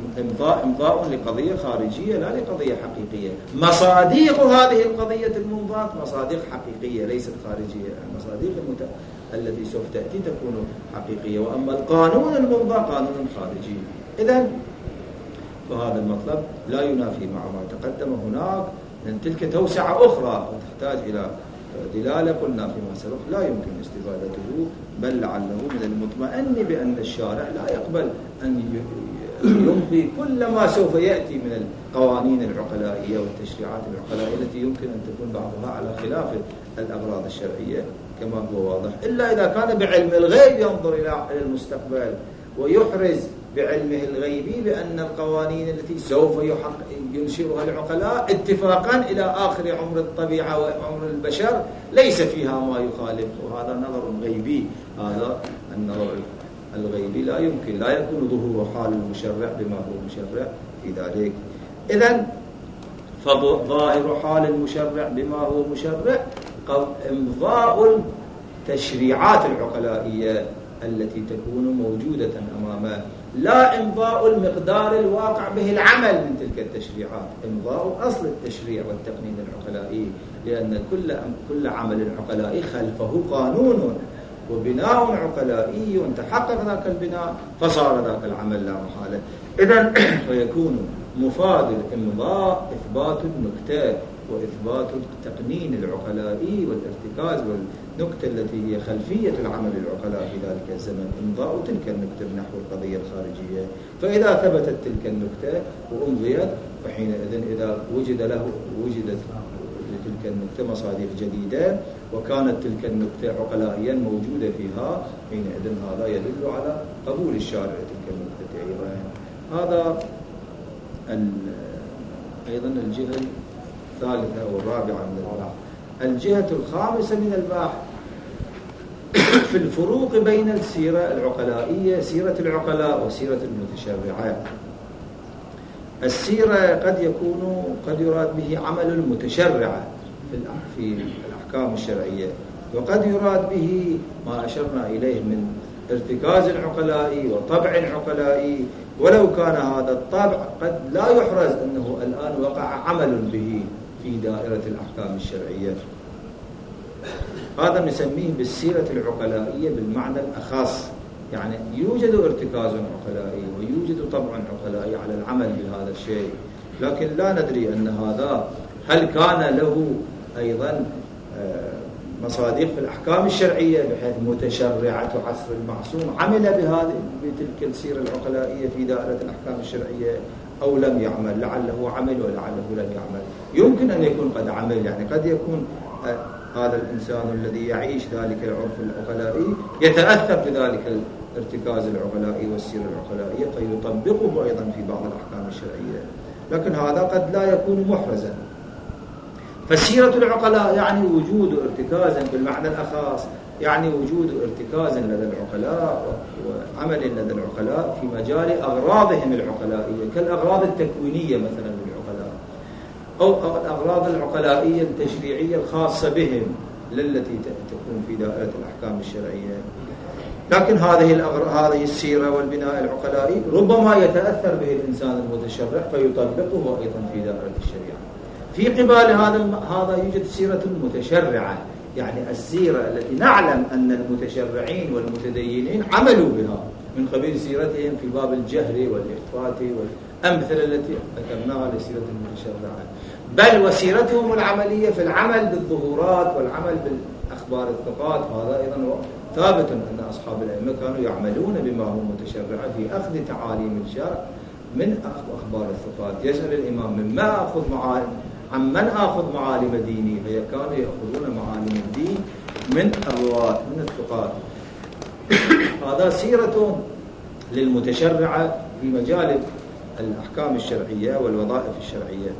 إمضاء لقضية خارجية لا لقضية حقيقية. مصادق هذه القضية الممضاة مصادق حقيقية ليست خارجية. المصادق التي سوف تأتي تكون حقيقية، وأما القانون الممضى قانون خارجي. إذن فهذا المطلب لا ينافي مع ما تقدم هناك لأن تلك توسعة أخرى وتحتاج إلى دلالة. قلنا فيما سبق لا يمكن استفادته، بل لعله من المطمئن بأن الشارع لا يقبل أن يمضي كل ما سوف يأتي من القوانين العقلائية والتشريعات العقلائية التي يمكن أن تكون بعضها على خلاف الأغراض الشرعية كما هو واضح، إلا إذا كان بعلم الغيب ينظر إلى المستقبل ويحرز بعلمه الغيبي بأن القوانين التي سوف ينشئها العقلاء اتفاقا إلى آخر عمر الطبيعة وعمر البشر ليس فيها ما يخالف، وهذا نظر غيبي. هذا النظر الغيبي لا يمكن، لا يكون ظهور حال المشرع بما هو مشرع في ذلك. إذن فظاهر حال المشرع بما هو مشرع إمضاء التشريعات العقلائية التي تكون موجودة أمامه، لا إمضاء المقدار الواقع به العمل من تلك التشريعات، إمضاء أصل التشريع والتقنين العقلائي، لأن كل عمل عقلائي خلفه قانون وبناء عقلائي، تحقق ذاك البناء فصار ذاك العمل لا محالة. إذن فيكون مفاد الإمضاء إثبات النكتة وإثبات التقنين العقلائي والارتكاز والنكتة التي هي خلفية العمل العقلائي في ذلك الزمن، إمضاء تلك النكتة نحو القضية الخارجية. فإذا ثبتت تلك النكتة وأمضيت فحينئذ إذا وجدت لتلك النكتة مصادر جديدة وكانت تلك النكتة عقلائيا موجودة فيها، حينئذ هذا يدل على قبول الشارع تلك النكتة أيضا. هذا أيضا الجهة الثالثة والرابعة من البحث. الجهة الخامسة من البحث في الفروق بين السيرة العقلائية، سيرة العقلاء وسيرة المتشرعة. السيرة قد يراد به عمل المتشرعة في الأحكام الشرعية، وقد يراد به ما أشرنا إليه من ارتكاز عقلائي وطبع عقلائي، ولو كان هذا الطبع قد لا يحرز أنه الآن وقع عمل به في دائرة الأحكام الشرعية. هذا نسميه بالسيرة العقلائية بالمعنى الأخص، يعني يوجد ارتكاز عقلائي ويوجد طبع عقلائي على العمل بهذا الشيء، لكن لا ندري أن هذا هل كان له أيضا مصادق في الأحكام الشرعية بحيث متشرعة عصر المعصوم عمل بتلك السيرة العقلائية في دائرة الأحكام الشرعية أو لم يعمل، لعله عمل ولعله لم يعمل. يمكن أن يكون قد عمل، يعني قد يكون هذا الإنسان الذي يعيش ذلك العرف العقلائي يتأثر بذلك الارتكاز العقلائي والسيرة العقلائية فيطبقه أيضا في بعض الأحكام الشرعية، لكن هذا قد لا يكون محرزا. فسيرة العقلاء يعني وجود ارتكاز بالمعنى الأخص، يعني وجود ارتكاز لدى العقلاء وعمل لدى العقلاء في مجال أغراضهم العقلائية كالأغراض التكوينية مثلا للعقلاء، أو الأغراض العقلائية التشريعية الخاصة بهم التي تكون في دائرة الأحكام الشرعية. لكن هذه السيرة والبناء العقلائي ربما يتأثر به الإنسان المتشرع فيطبقه أيضا في دائرة الشريعة. في قبال هذا يوجد سيرة المتشرعة، يعني السيرة التي نعلم أن المتشرعين والمتدينين عملوا بها من قبيل سيرتهم في باب الجهر والإخفاء والأمثلة التي ذكرناها لسيرة المتشرعة، بل وسيرتهم العملية في العمل بالظهورات والعمل بالأخبار الثقات. هذا أيضا ثابت أن أصحاب الأئمة كانوا يعملون بما هو متشرع في أخذ تعاليم الشرع من أخبار الثقات. يسأل الإمام عن من آخذ معالم ديني، فكانوا يأخذون معالم الدين من الرواة من الثقات. هذا سيرة للمتشرعة في مجال الأحكام الشرعية والوظائف الشرعية.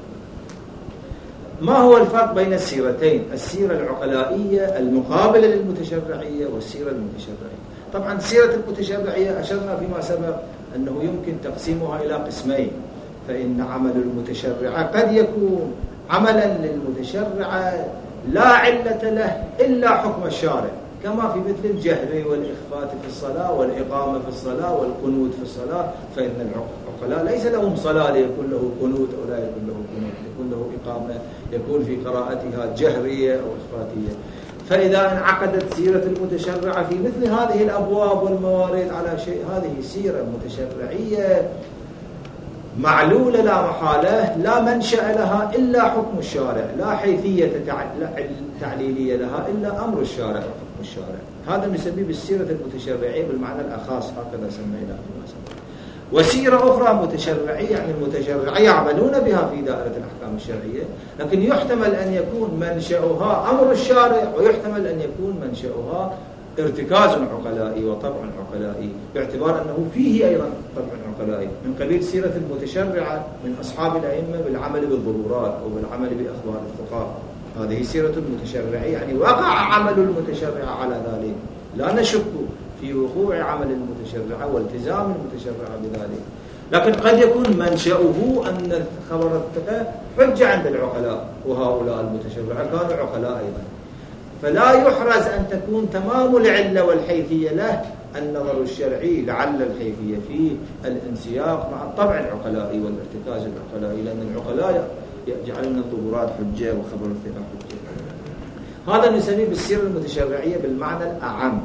ما هو الفرق بين السيرتين، السيرة العقلائية المقابلة للمتشرعية والسيرة المتشرعية؟ طبعا السيرة المتشرعية أشرنا فيما سبق أنه يمكن تقسيمها إلى قسمين، فإن عمل المتشرعة قد يكون عملا للمتشرعة لا علة له إلا حكم الشارع، كما في مثل الجهر والإخفاء في الصلاة والإقامة في الصلاة والقنوت في الصلاة، فإن العقلاء ليس لهم صلاة ليكون له قنوت أو لا يكون له قنوت، يكون له إقامة يكون في قراءتها جهرية أو إخفاتية. فإذا انعقدت سيرة المتشرعة في مثل هذه الأبواب والموارد على شيء، هذه سيرة متشرعية معلولة لا محالة، لا منشأ لها إلا حكم الشارع، لا حيثية تعليلية لها إلا أمر الشارع وحكم الشارع. هذا نسميه بالسيرة المتشرعية بالمعنى الأخاص، هكذا سميناه فيما سبق. وسيرة أخرى متشرعية، يعني المتشرعية يعملون بها في دائرة الأحكام الشرعية، لكن يحتمل أن يكون منشأها أمر الشارع، ويحتمل أن يكون منشأها ارتكاز عقلائي وطبع عقلائي، باعتبار أنه فيه أيضا طبع عقلائي، من قبيل سيرة المتشرعة من أصحاب الأئمة بالعمل بالضرورات أو بالعمل بأخبار الثقات. هذه سيرة المتشرعية، يعني وقع عمل المتشرعة على ذلك، لا نشك في وقوع عمل المتشرعة والتزام المتشرعة بذلك، لكن قد يكون منشأه أن خبر الثقة حجة عند العقلاء، وهؤلاء المتشرعة كانوا عقلاء أيضا، فلا يحرز أن تكون تمام العلة والحيثية له النظر الشرعي، لعل الحيثية فيه الانسياق مع الطبع العقلائي والارتكاز العقلائي، لأن العقلاء يجعلون الضرورات حجة وخبر الثقة حجة. هذا نسميه بالسيرة المتشرعية بالمعنى الأعم.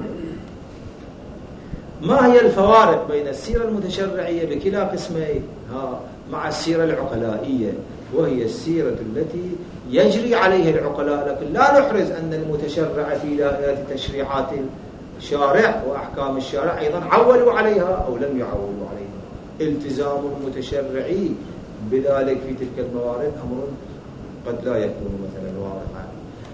ما هي الفوارق بين السيرة المتشرعية بكلا قسمين مع السيرة العقلائية؟ وهي السيرة التي يجري عليها العقلاء، لكن لا نحرز أن المتشرع في دائرة تشريعات الشارع وأحكام الشارع أيضا عولوا عليها أو لم يعولوا عليها. التزام المتشرعي بذلك في تلك الموارد أمر قد لا يكون مثلا واضحا.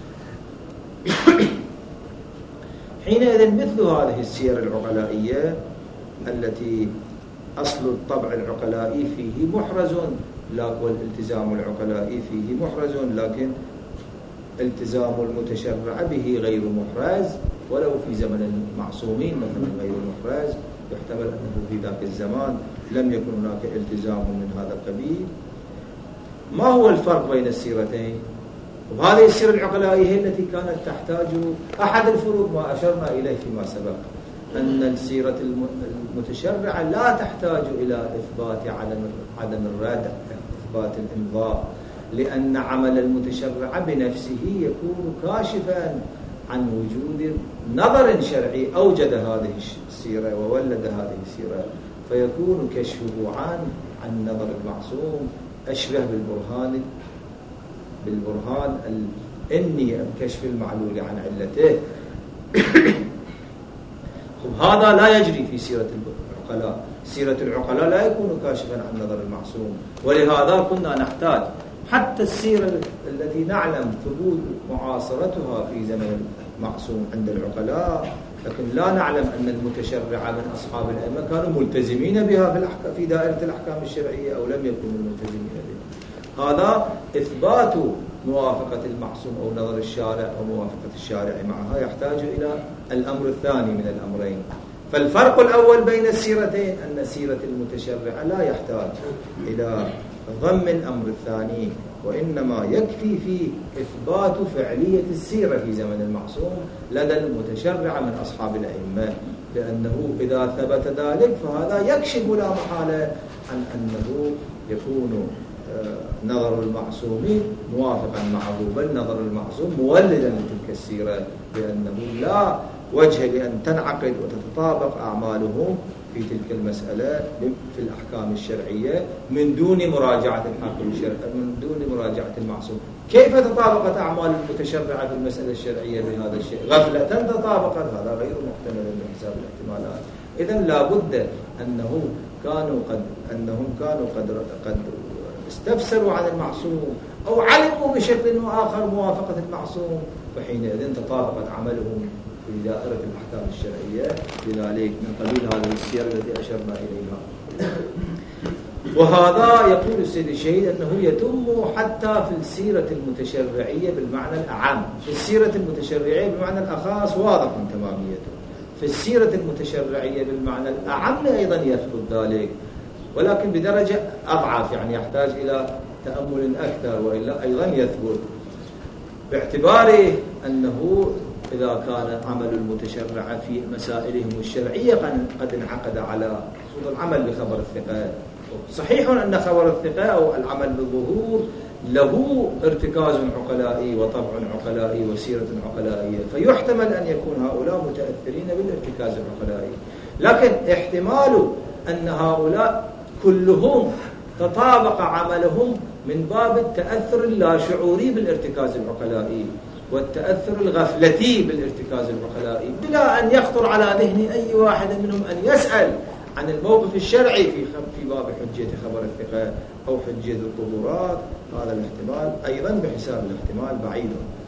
حينئذ مثل هذه السير العقلائية التي أصل الطبع العقلائي فيه محرز، والالتزام العقلائي فيه محرز، لكن التزام المتشرع به غير محرز، ولو في زمن المعصومين مثلا غير محرز، يحتمل أنه في ذاك الزمان لم يكن هناك التزام من هذا القبيل. ما هو الفرق بين السيرتين؟ وهذه السيرة العقلائية هي التي كانت تحتاج أحد الفروق ما أشرنا إليه فيما سبق، أن السيرة المتشرعة لا تحتاج إلى إثبات عدم الردع، إثبات الإمضاء، لأن عمل المتشرع بنفسه يكون كاشفا عن وجود نظر شرعي أوجد هذه السيرة وولد هذه السيرة، فيكون كشفه عن نظر المعصوم أشبه بالبرهان الإني كشف المعلول عن علته. هذا لا يجري في سيرة العقلاء. سيرة العقلاء لا يكون كاشفا عن نظر المعصوم، ولهذا كنا نحتاج حتى السيرة التي نعلم ثبوت معاصرتها في زمن المعصوم عند العقلاء، لكن لا نعلم أن المتشرع من أصحاب الأئمة كانوا ملتزمين بها في دائرة الأحكام الشرعية أو لم يكونوا ملتزمين بها. هذا إثبات موافقة المعصوم أو نظر الشارع أو موافقة الشارع معها يحتاج إلى الأمر الثاني من الأمرين. فالفرق الأول بين السيرتين أن سيرة المتشرع لا يحتاج إلى ضم الأمر الثاني، وإنما يكفي في إثبات فعلية السيرة في زمن المعصوم لدى المتشرع من أصحاب الأئمة، لأنه إذا ثبت ذلك فهذا يكشف لا محالة عن أنه يكون نظر المعصوم موافقا معه، بل نظر المعصوم مولدا لتلك السيرة، لأنه لا وجه لأن تنعقد وتتطابق أعمالهم في تلك المسألة في الأحكام الشرعية من دون مراجعة الحاكم الشرعي، من دون مراجعة المعصوم. كيف تطابقت أعمال المتشرعة في المسألة الشرعية بهذا الشيء؟ غفلة تطابقت، هذا غير محتمل بحساب الاحتمالات. إذن لا بد أنهم كانوا قد استفسروا عن المعصوم أو علموا بشكل آخر موافقة المعصوم، فحينئذ تطابقت عملهم في دائرة الأحكام الشرعية، لذلك من قبيل هذه السيرة التي أشرنا إليها. وهذا يقول السيد الشهيد أنه يتم حتى في السيرة المتشرعية بالمعنى الأعم. في السيرة المتشرعية بالمعنى الأخاص واضح تماميته، في السيرة المتشرعية بالمعنى الأعم أيضا يثبت ذلك، ولكن بدرجة أضعف، يعني يحتاج إلى تأمل أكثر، وإلا أيضا يثبت، باعتبار أنه إذا كان عمل المتشرع في مسائلهم الشرعية قد انعقد على العمل بخبر الثقة. صحيح أن خبر الثقة أو العمل بالظهور له ارتكاز عقلائي وطبع عقلائي وسيرة عقلائية، فيحتمل أن يكون هؤلاء متأثرين بالارتكاز العقلائي، لكن احتمال أن هؤلاء كلهم تطابق عملهم من باب التأثر اللاشعوري بالارتكاز العقلائي والتأثر الغفلتي بالارتكاز العقلائي، بلا أن يخطر على ذهن أي واحد منهم أن يسأل عن الموقف الشرعي في باب حجية خبر الثقة أو حجية الظهورات. هذا الاحتمال أيضا بحساب الاحتمال بعيد.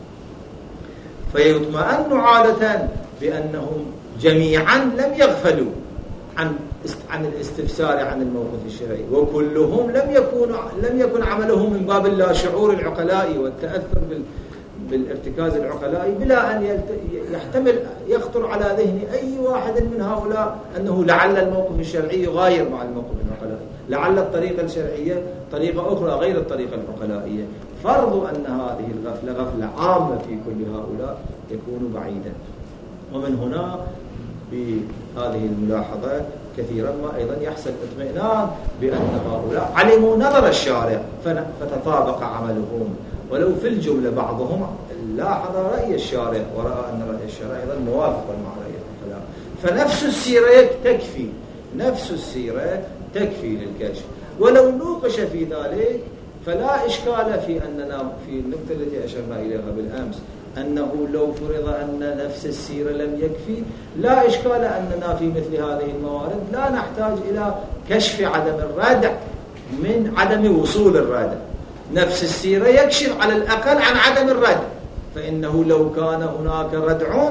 فيطمئن عادة بأنهم جميعا لم يغفلوا عن الاستفسار عن الموقف الشرعي، وكلهم لم يكن عملهم من باب اللاشعور العقلائي والتأثر بالارتكاز العقلائي، بلا أن يخطر على ذهن أي واحد من هؤلاء أنه لعل الموقف الشرعي يغاير مع الموقف العقلائي، لعل الطريقة الشرعية طريقة أخرى غير الطريقة العقلائية. فرض أن هذه الغفلة غفلة عامة في كل هؤلاء يكون بعيدا. ومن هنا بهذه الملاحظة كثيرا ما أيضا يحصل اطمئنان بأن هؤلاء علموا نظر الشارع فتطابق عملهم، ولو في الجملة بعضهم لاحظ رأي الشارع ورأى أن رأي الشارع أيضا موافقا مع رأي العقلاء، فنفس السيرة تكفي، نفس السيرة تكفي للكشف. ولو نوقش في ذلك فلا إشكال في أننا في النقطة التي أشرنا إليها بالأمس، أنه لو فرض أن نفس السيرة لم يكفي، لا إشكال أننا في مثل هذه الموارد لا نحتاج إلى كشف عدم الردع من عدم وصول الردع. نفس السيرة يكشف على الأقل عن عدم الردع، فإنه لو كان هناك ردع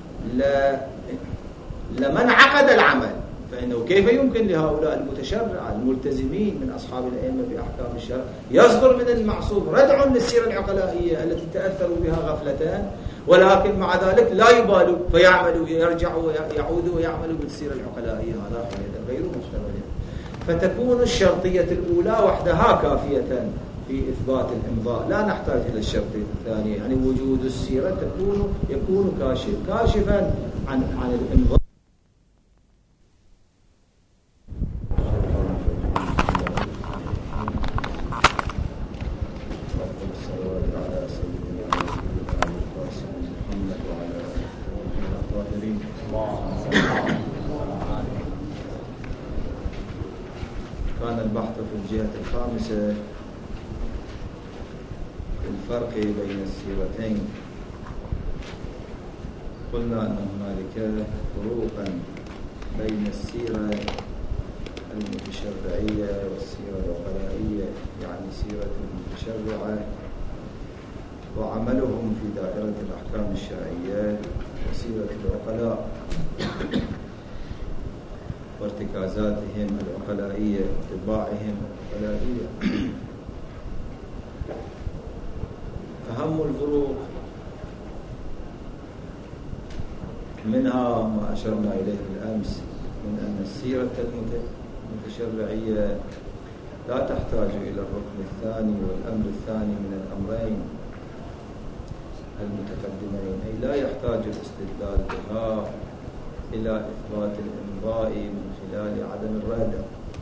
لمن عقد العمل، فإنه كيف يمكن لهؤلاء المتشرع الملتزمين من أصحاب الأئمة بأحكام الشرع يصدر من المعصوم ردع للسيرة العقلائية التي تأثروا بها غفلتان، ولكن مع ذلك لا يبالوا فيعملوا يرجعوا ويعودوا ويعملوا بالسيرة العقلائية؟ هذا غير محتمل. فتكون الشرطية الأولى وحدها كافية في إثبات الإمضاء، لا نحتاج إلى الشرطية الثانية، يعني وجود السيرة يكون كاشفا عن الإمضاء. كان البحث في الجهة الخامسة في الفرق بين السيرتين. قلنا أن هنالك فروقا بين السيرة المتشرعية والسيرة العقلائية، يعني سيرة المتشرعة وعملهم في دائرة الأحكام الشرعية، وسيرة العقلاء وارتكازاتهم العقلائية وطباعهم العقلائية. أهم الفروق منها ما أشرنا إليه بالأمس من أن السيرة المتشرعية لا تحتاج إلى الركن الثاني والأمر الثاني من الأمرين المتقدمين، أي لا يحتاج الاستدلال بها إلى إثبات الإمضاء من خلال عدم الردع،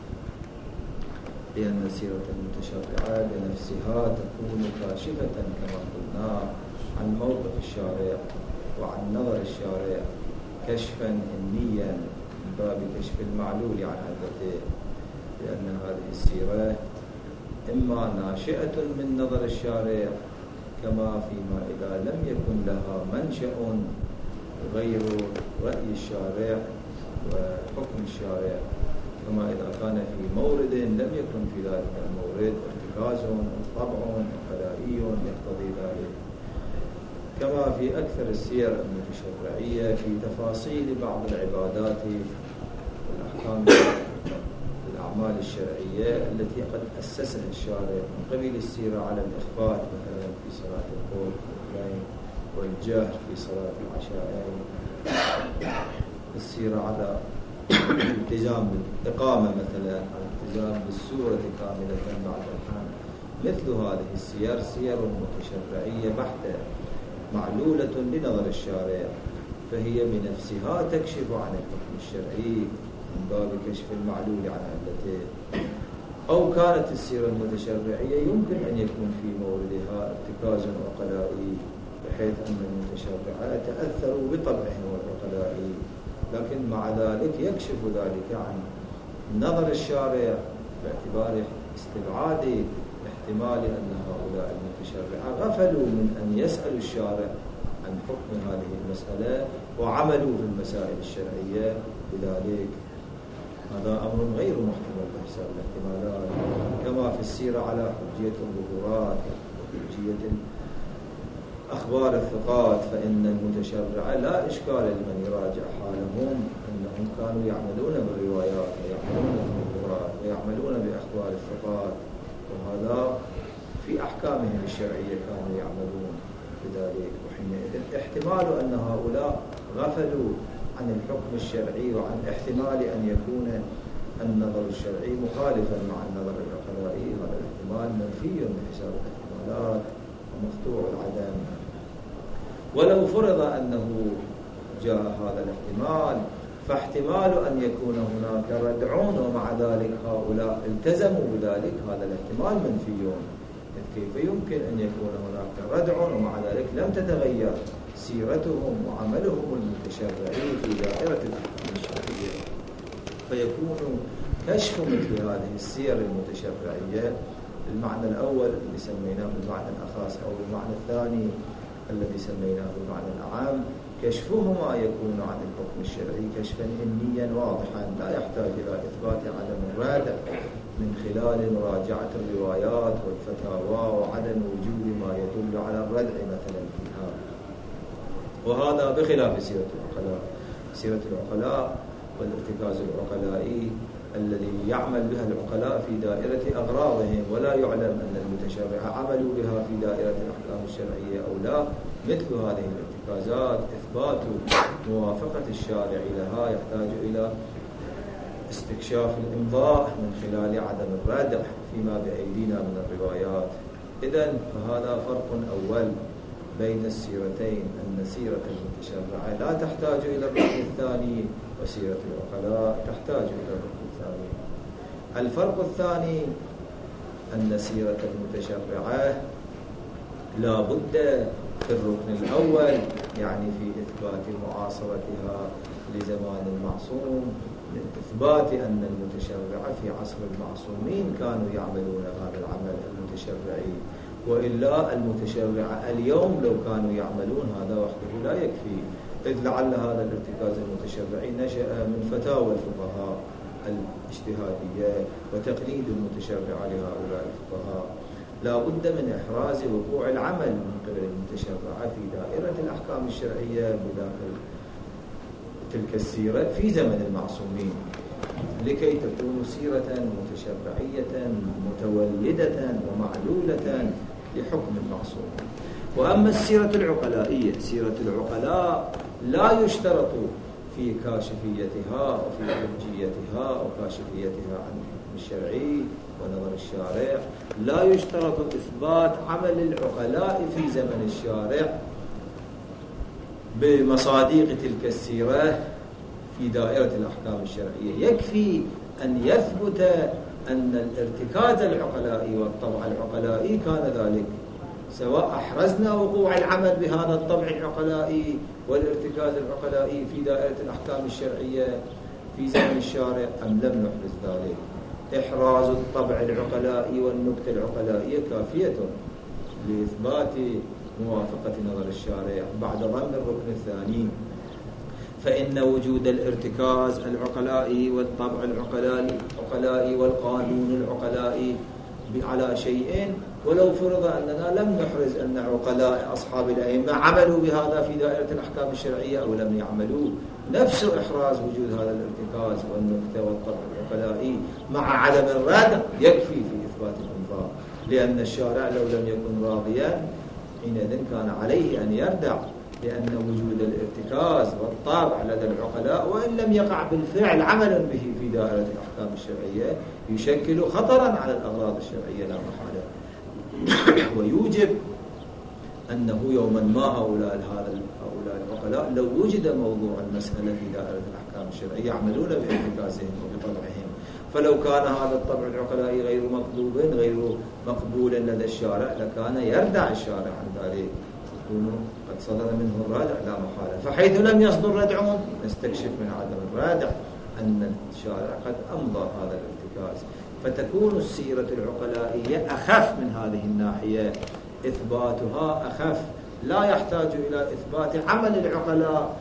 لأن السيرة المتشرعة بنفسها تكون كاشفة كما قلنا عن موقف الشارع وعن نظر الشارع كشفا إنيا من باب كشف المعلول عن علته، لأن هذه السيرة إما ناشئة من نظر الشارع كما فيما إذا لم يكن لها منشأ غير رأي الشارع وحكم الشارع، كما إذا كان في مورد لم يكن في ذلك المورد ارتكاز أو طبع عقلائي يقتضي ذلك، كما في أكثر السير المتشرعية في تفاصيل بعض العبادات والأحكام الأعمال الشرعية التي قد أسسها الشارع من قبيل السيرة على الإخفاء مثلا في صلاة الظهر والجهر في صلاة العشاءين، السيرة على الالتزام بالإقامة مثلا، على الالتزام بالسورة كاملة بعد الحمد. مثل هذه السير سير متشرعية بحتة معلولة لنظر الشارع، فهي بنفسها تكشف عن الحكم الشرعي من باب كشف المعلول عن علته. أو كانت السيرة المتشرعية يمكن أن يكون في موردها ارتكاز عقلائي، بحيث أن المتشرعة تأثروا بطبعهم العقلائي، لكن مع ذلك يكشف ذلك عن نظر الشارع باعتبار استبعاد احتمال أن هؤلاء المتشرعة غفلوا من أن يسألوا الشارع عن حكم هذه المسألة وعملوا في المسائل الشرعية، بذلك هذا أمر غير محتمل بحساب الاحتمالات، كما في السيرة على حجية الظهورات وحجية أخبار الثقات، فإن المتشرعة لا إشكال لمن يراجع حالهم أنهم كانوا يعملون بالروايات ويعملون بالظهورات ويعملون بأخبار الثقات، وهذا في أحكامهم الشرعية كانوا يعملون بذلك. وحينئذ احتمال أن هؤلاء غفلوا عن الحكم الشرعي وعن احتمال أن يكون النظر الشرعي مخالفا مع النظر العقلائي، هذا الاحتمال منفي بحساب الاحتمالات ومقطوع العدم. ولو فرض أنه جاء هذا الاحتمال، فاحتمال أن يكون هناك ردعون ومع ذلك هؤلاء التزموا بذلك، هذا الاحتمال منفي. كيف يمكن أن يكون هناك ردع ومع ذلك لم تتغير سيرتهم وعملهم المتشرعي في دائرة الأحكام الشرعية؟ فيكون كشف مثل هذه السير المتشرعية، المعنى الأول اللي سميناه بالمعنى الأخص أو المعنى الثاني الذي سميناه بالمعنى الأعم، كشفهما يكون عن الحكم الشرعي كشفا إنيا واضحا لا يحتاج إلى إثبات عدم الرادع من خلال مراجعة الروايات والفتاوى وعدم وجود ما يدل على الردع مثلا فيها. وهذا بخلاف سيرة العقلاء. سيرة العقلاء والارتكاز العقلائي الذي يعمل بها العقلاء في دائرة أغراضهم، ولا يعلم أن المتشرع عملوا بها في دائرة الأحكام الشرعية أو لا. مثل هذه الارتكازات إثبات موافقة الشارع لها يحتاج إلى استكشاف الإمضاء من خلال عدم الردع فيما بأيدينا من الروايات. إذن فهذا فرق أول بين السيرتين، أن سيرة المتشرعة لا تحتاج إلى الركن الثاني، وسيرة العقلاء تحتاج إلى الركن الثاني. الفرق الثاني أن سيرة المتشرعة لا بد في الركن الأول، يعني في إثبات معاصرتها لزمان المعصوم، من إثبات أن المتشرعة في عصر المعصومين كانوا يعملون هذا العمل المتشرعي، وإلا المتشرعة اليوم لو كانوا يعملون هذا وحده لا يكفي، إذ لعل هذا الارتكاز المتشرعي نشأ من فتاوى الفقهاء الاجتهادية وتقليد المتشرعة لهؤلاء الفقهاء. لا بد من إحراز وقوع العمل من قبل المتشرعة في دائرة الأحكام الشرعية بداخل تلك السيرة في زمن المعصومين، لكي تكون سيرة متشرعية متولدة ومعلولة لحكم المعصوم. وأما السيرة العقلائية، سيرة العقلاء لا يشترط في كاشفيتها وفي حجيتها وكاشفيتها عن الحكم الشرعي ونظر الشارع، لا يشترط إثبات عمل العقلاء في زمن الشارع بمصادق تلك السيرة في دائرة الأحكام الشرعية. يكفي أن يثبت أن الارتكاز العقلائي والطبع العقلائي كان ذلك، سواء أحرزنا وقوع العمل بهذا الطبع العقلائي والارتكاز العقلائي في دائرة الأحكام الشرعية في زمن الشارع أم لم نحرز ذلك. إحراز الطبع العقلائي والنكتة العقلائية كافية لإثبات موافقة نظر الشارع بعد ضمن الركن الثاني. فإن وجود الارتكاز العقلائي والطبع العقلائي والقانون العقلائي على شيئين، ولو فرض أننا لم نحرز أن عقلاء أصحاب الأئمة عملوا بهذا في دائرة الأحكام الشرعية أو لم يعملوا، نفس إحراز وجود هذا الارتكاز والنكتة والطبع العقلائي مع عدم الردع يكفي في إثبات الإنفاق، لأن الشارع لو لم يكن راضيا حينئذ كان عليه أن يردع، لأن وجود الارتكاز والطابع لدى العقلاء وإن لم يقع بالفعل عملا به في دائرة الأحكام الشرعية يشكل خطرا على الأغراض الشرعية لا محالة، ويوجب أنه يوما ما هؤلاء العقلاء لو وجد موضوع المسألة في دائرة الأحكام الشرعية يعملون بارتكازهم وبطبعهم، فلو كان هذا الطبع العقلائي غير مطلوب غير مقبول لدى الشارع لكان يردع الشارع عن ذلك، يكون قد صدر منه الردع لا محالة. فحيث لم يصدر ردع نستكشف من عدم الردع أن الشارع قد أمضى هذا الارتكاز. فتكون السيرة العقلائية أخف من هذه الناحية، إثباتها أخف، لا يحتاج إلى إثبات عمل العقلاء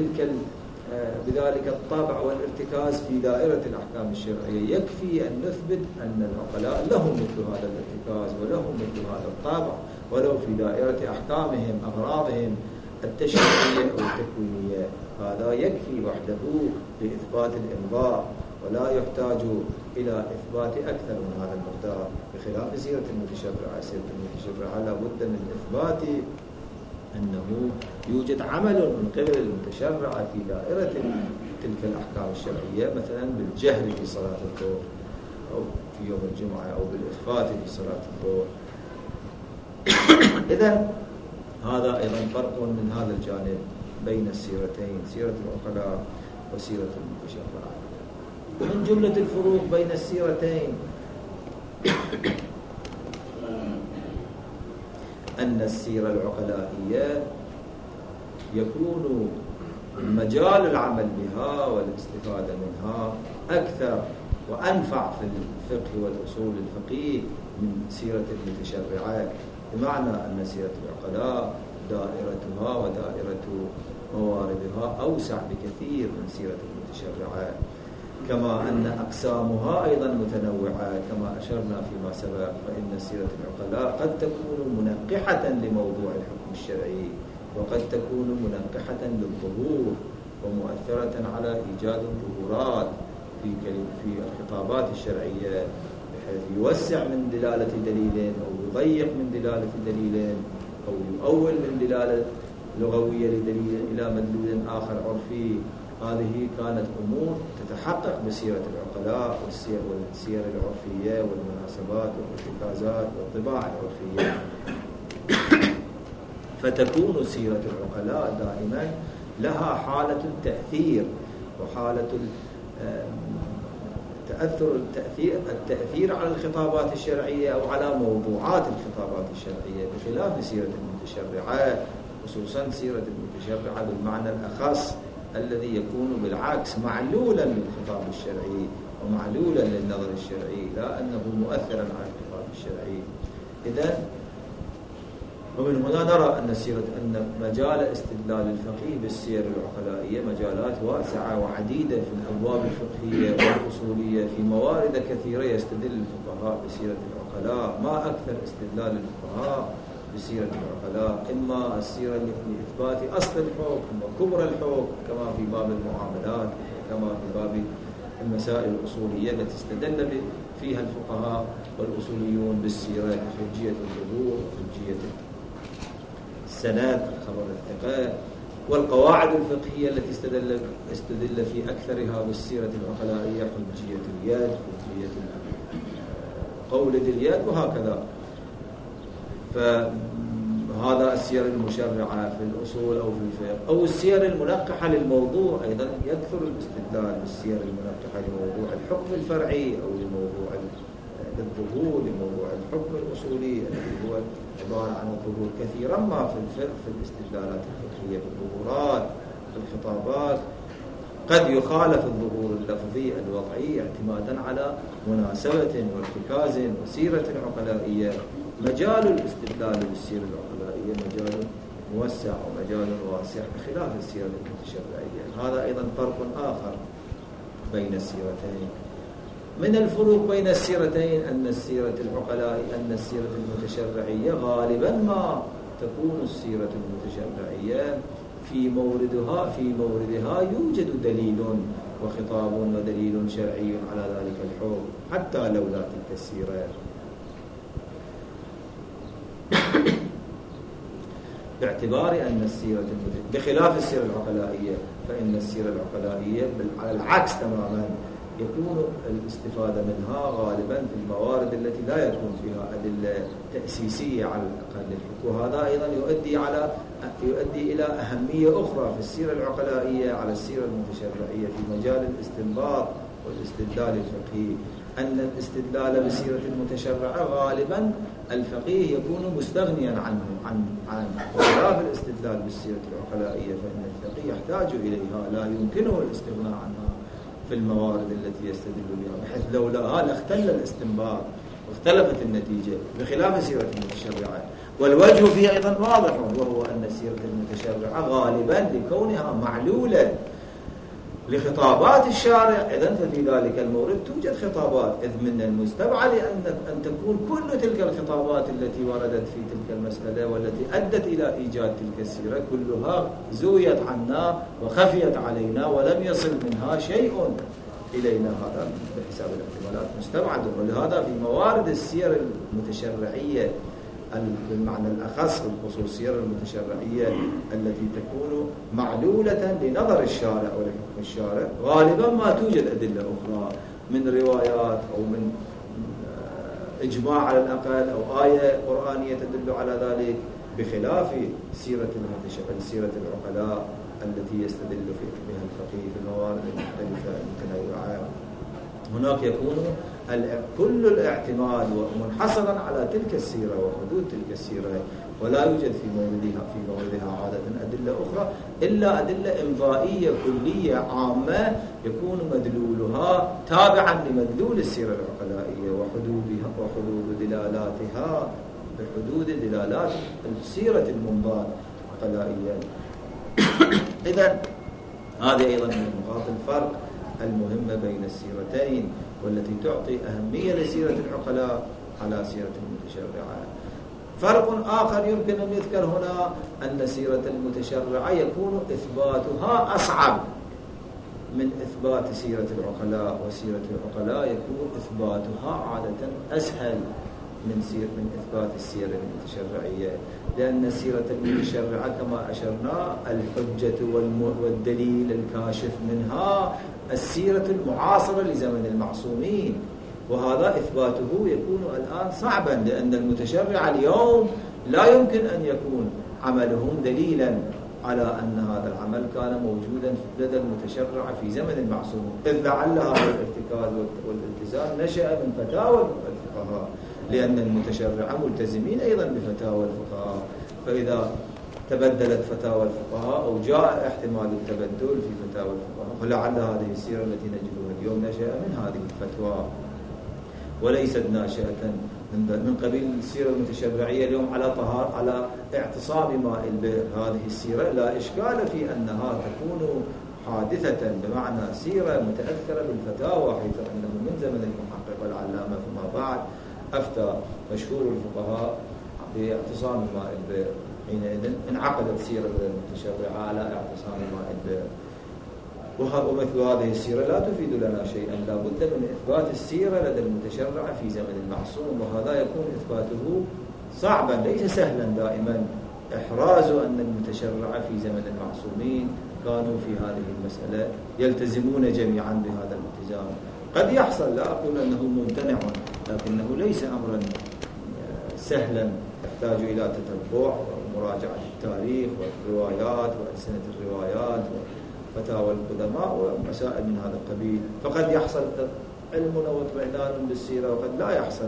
بذلك الطابع والارتكاز في دائرة الأحكام الشرعية. يكفي أن نثبت أن العقلاء لهم مثل هذا الارتكاز ولهم مثل هذا الطابع، ولو في دائرة أحكامهم أغراضهم التشريعية أو التكوينية. هذا يكفي وحده لإثبات الإمضاء، ولا يحتاج إلى إثبات أكثر من هذا المقدار، بخلاف سيرة المتشرعة. سيرة المتشرعة لابد من إثبات أنه يوجد عمل من قبل المتشرع في دائرة تلك الأحكام الشرعية، مثلا بالجهر في صلاة الظهر أو في يوم الجمعة أو بالإخفاء في صلاة الظهر. إذن هذا أيضا فرق من هذا الجانب بين السيرتين، سيرة العقلاء وسيرة المتشرعة. من جملة الفروق بين السيرتين أن السيرة العقلائية يكون مجال العمل بها والاستفادة منها أكثر وأنفع في الفقه والأصول الفقهي من سيرة المتشرعة، بمعنى أن سيرة العقلاء دائرتها ودائرة مواردها أوسع بكثير من سيرة المتشرعة، كما أن أقسامها أيضا متنوعة كما أشرنا فيما سبق. فإن سيرة العقلاء قد تكون منقحة لموضوع الحكم الشرعي، وقد تكون منقحة للظهور ومؤثرة على إيجاد الظهورات في الخطابات الشرعية، بحيث يوسع من دلالة دليل أو يضيق من دلالة دليل أو يؤول من دلالة لغوية لدليل إلى مدلول آخر عرفي. هذه كانت أمور تتحقق بسيرة العقلاء والسير العرفية والمناسبات والارتكازات والطباع العرفية. فتكون سيرة العقلاء دائما لها حالة التأثير وحالة التأثير على الخطابات الشرعية أو على موضوعات الخطابات الشرعية، بخلاف سيرة المتشرعة، خصوصا سيرة المتشرعة بالمعنى الأخص الذي يكون بالعكس معلولا للخطاب الشرعي ومعلولا للنظر الشرعي، لا أنه مؤثرا على الخطاب الشرعي. إذن ومن هنا نرى أن مجال استدلال الفقيه بالسير العقلائية مجالات واسعة وعديدة في الأبواب الفقهية والأصولية، في موارد كثيرة يستدل الفقهاء بسيرة العقلاء. ما أكثر استدلال الفقهاء بسيرة العقلاء، إما السيرة لإثبات أصل الحكم وكبر الحكم كما في باب المعاملات، كما في باب المسائل الأصولية التي استدل فيها الفقهاء والأصوليون بالسيرة بحجية الظهور وحجية السند خبر الثقة، والقواعد الفقهية التي استدل في أكثرها بالسيرة العقلائية حجية اليد، حجية قول اليد، وهكذا. فهذا السير المشرعة في الأصول أو في الفقه. أو السير المنقحة للموضوع، أيضا يكثر الاستدلال بالسير المنقحة لموضوع الحكم الفرعي أو لموضوع الظهور، لموضوع الحكم الأصولي الذي هو عبارة عن الظهور كثيرا ما في الفقه في الاستدلالات الفقهية بالظهورات في الخطابات قد يخالف الظهور اللفظي الوضعي اعتمادا على مناسبة وارتكاز. وسيرة العقلائية مجال الاستدلال بالسيرة العقلائية مجال موسع ومجال واسع بخلاف السيرة المتشرعية. هذا أيضا فرق آخر بين السيرتين. من الفروق بين السيرتين أن السيرة المتشرعية غالبا ما تكون السيرة المتشرعية في موردها يوجد دليل وخطاب ودليل شرعي على ذلك الحكم حتى لولا تلك السيرة، باعتبار أن السيرة بخلاف السيرة العقلائية، فإن السيرة العقلائية على العكس تماما يكون الاستفادة منها غالبا في الموارد التي لا يكون فيها أدلة تأسيسية على الأقل. وهذا أيضا يؤدي إلى أهمية أخرى في السيرة العقلائية على السيرة المتشرعية في مجال الاستنباط والاستدلال الفقهي، أن الاستدلال بسيرة المتشرعة غالبا الفقيه يكون مستغنيا عنه وخلاف الاستدلال بالسيرة العقلائية، فإن الفقيه يحتاج إليها لا يمكنه الاستغناء عنها. في الموارد التي يستدل بها، بحيث لولاها لاختل الاستنباط واختلفت النتيجة، بخلاف سيرة المتشرعة. والوجه فيه أيضا واضح، وهو أن سيرة المتشرعة غالبا لكونها معلولة لخطابات الشارع، إذن ففي ذلك المورد توجد خطابات، إذ من المستبعد أن تكون كل تلك الخطابات التي وردت في تلك المسألة والتي أدت إلى إيجاد تلك السيرة كلها زويت عنا وخفيت علينا ولم يصل منها شيء إلينا. هذا بحساب الاحتمالات مستبعد. ولهذا في موارد السير المتشرعية بالمعنى الأخص بالخصوص السير المتشرعية التي تكون معلولة لنظر الشارع ولحكم الشارع، غالبا ما توجد أدلة أخرى من روايات أو من إجماع على الأقل أو آية قرآنية تدل على ذلك، بخلاف سيرة العقلاء التي يستدل بها الفقيه في الموارد المختلفة المتنوعة. هناك يكون كل الاعتماد منحصرا على تلك السيرة وحدود تلك السيرة، ولا يوجد في موردها عادة أدلة أخرى إلا أدلة إمضائية كلية عامة يكون مدلولها تابعا لمدلول السيرة العقلائية وحدود دلالاتها بحدود دلالات السيرة الممضاة العقلائية. إذن هذه أيضا من نقاط الفرق المهمة بين السيرتين، والتي تعطي أهمية لسيرة العقلاء على سيرة المتشرعة. فرق آخر يمكن أن يذكر هنا، أن سيرة المتشرعة يكون إثباتها أصعب من إثبات سيرة العقلاء، وسيرة العقلاء يكون إثباتها عادة أسهل من إثبات السيرة المتشرعية، لأن السيرة المتشرعة كما أشرنا الحجة والدليل الكاشف منها السيرة المعاصرة لزمن المعصومين، وهذا إثباته يكون الآن صعبا، لأن المتشرع اليوم لا يمكن أن يكون عملهم دليلا على أن هذا العمل كان موجودا لدى المتشرع في زمن المعصوم، إذ لعل هذا الارتكاز والالتزام نشأ من فتاوى الفقهاء، لأن المتشرع ملتزمين أيضا بفتاوى الفقهاء، فإذا تبدلت فتاوى الفقهاء أو جاء احتمال التبدل في فتاوى الفقهاء، فلعل هذه السيرة التي نجدها اليوم نشأ من هذه الفتوى وليست ناشئة من قبيل السيرة المتشرعية اليوم على اعتصام ماء البئر. هذه السيرة لا إشكال في أنها تكون حادثة، بمعنى سيرة متأثرة بالفتاوى، حيث أنه من زمن المحقق والعلامة فما بعد أفتى مشهور الفقهاء باعتصام ماء البئر، حينئذ انعقدت سيرة المتشرعة على اعتصام ماء البئر. ومثل هذه السيرة لا تفيد لنا شيئا، لا بد من إثبات السيرة لدى المتشرع في زمن المعصوم، وهذا يكون إثباته صعبا ليس سهلا دائما. إحراز أن المتشرع في زمن المعصومين كانوا في هذه المسألة يلتزمون جميعا بهذا الالتزام قد يحصل، لا أقول أنه ممتنع، لكنه ليس أمرا سهلا يحتاج إلى تتبع ومراجعة التاريخ والروايات وألسنة الروايات وفتاوى القدماء ومسائل من هذا القبيل. فقد يحصل علمنا واطمئنان بالسيرة، وقد لا يحصل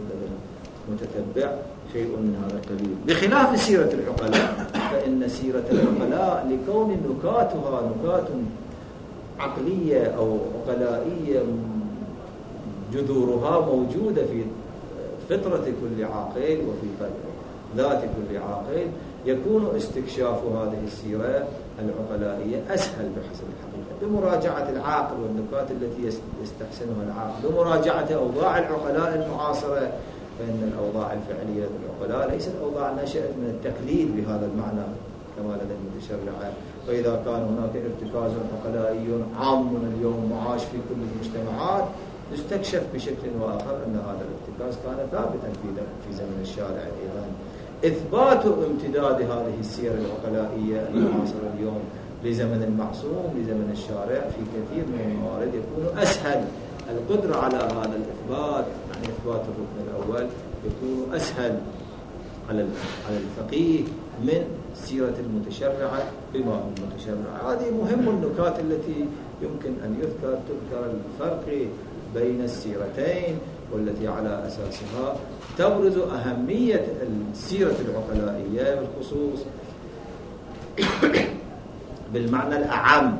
للمتتبع شيء من هذا القبيل، بخلاف سيرة العقلاء، فإن سيرة العقلاء لكون نكاتها نكات عقلية أو عقلائية جذورها موجودة في فطرة كل عاقل وفي ذات كل عاقل، يكون استكشاف هذه السيرة العقلائية أسهل بحسب الحقيقة، بمراجعة العاقل والنكات التي يستحسنها العاقل، بمراجعة أوضاع العقلاء المعاصرة، فإن الأوضاع الفعلية للعقلاء ليست أوضاع نشأت من التقليد بهذا المعنى كما لدى المتشرعة. فإذا كان هناك ارتكاز عقلائي عام اليوم معاش في كل المجتمعات، يستكشف بشكل وآخر أن هذا الارتكاز كان ثابتا في زمن الشارع أيضا. إثبات امتداد هذه السيرة العقلائية المعاصرة اليوم لزمن المعصوم لزمن الشارع في كثير من الموارد يكون أسهل. القدرة على هذا الإثبات، يعني إثبات الركن الأول، يكون أسهل على الفقيه من سيرة المتشرعة بما هو المتشرع. هذه مهم النكات التي يمكن أن تذكر الفرق بين السيرتين، والتي على أساسها تبرز أهمية السيرة العقلائية بالخصوص بالمعنى الأعم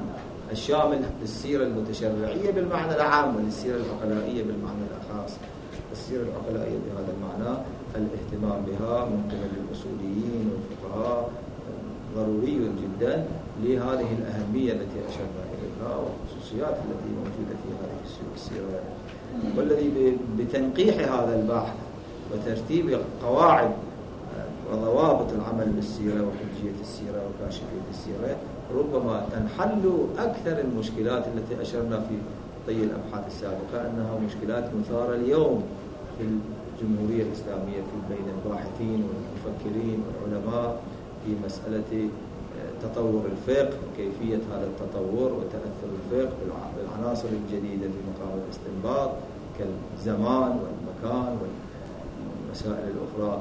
الشامل للسيرة المتشرعية بالمعنى العام وللسيرة العقلائية بالمعنى الخاص. السيرة العقلائية بهذا المعنى الاهتمام بها من قبل الأصوليين والفقهاء ضروري جدا لهذه الأهمية التي أشرنا إليها والخصوصيات التي موجودة في هذه السيرة، والذي بتنقيح هذا البحث وترتيب قواعد وضوابط العمل بالسيرة وحجية السيرة وكاشفية السيرة ربما تنحل أكثر المشكلات التي أشرنا في طي الأبحاث السابقة أنها مشكلات مثارة اليوم في الجمهورية الإسلامية في بين الباحثين والمفكرين والعلماء في مسألة تطور الفقه وكيفية هذا التطور وتأثر الفقه بالعناصر الجديدة في مقام الاستنباط كالزمان والمكان والمسائل الأخرى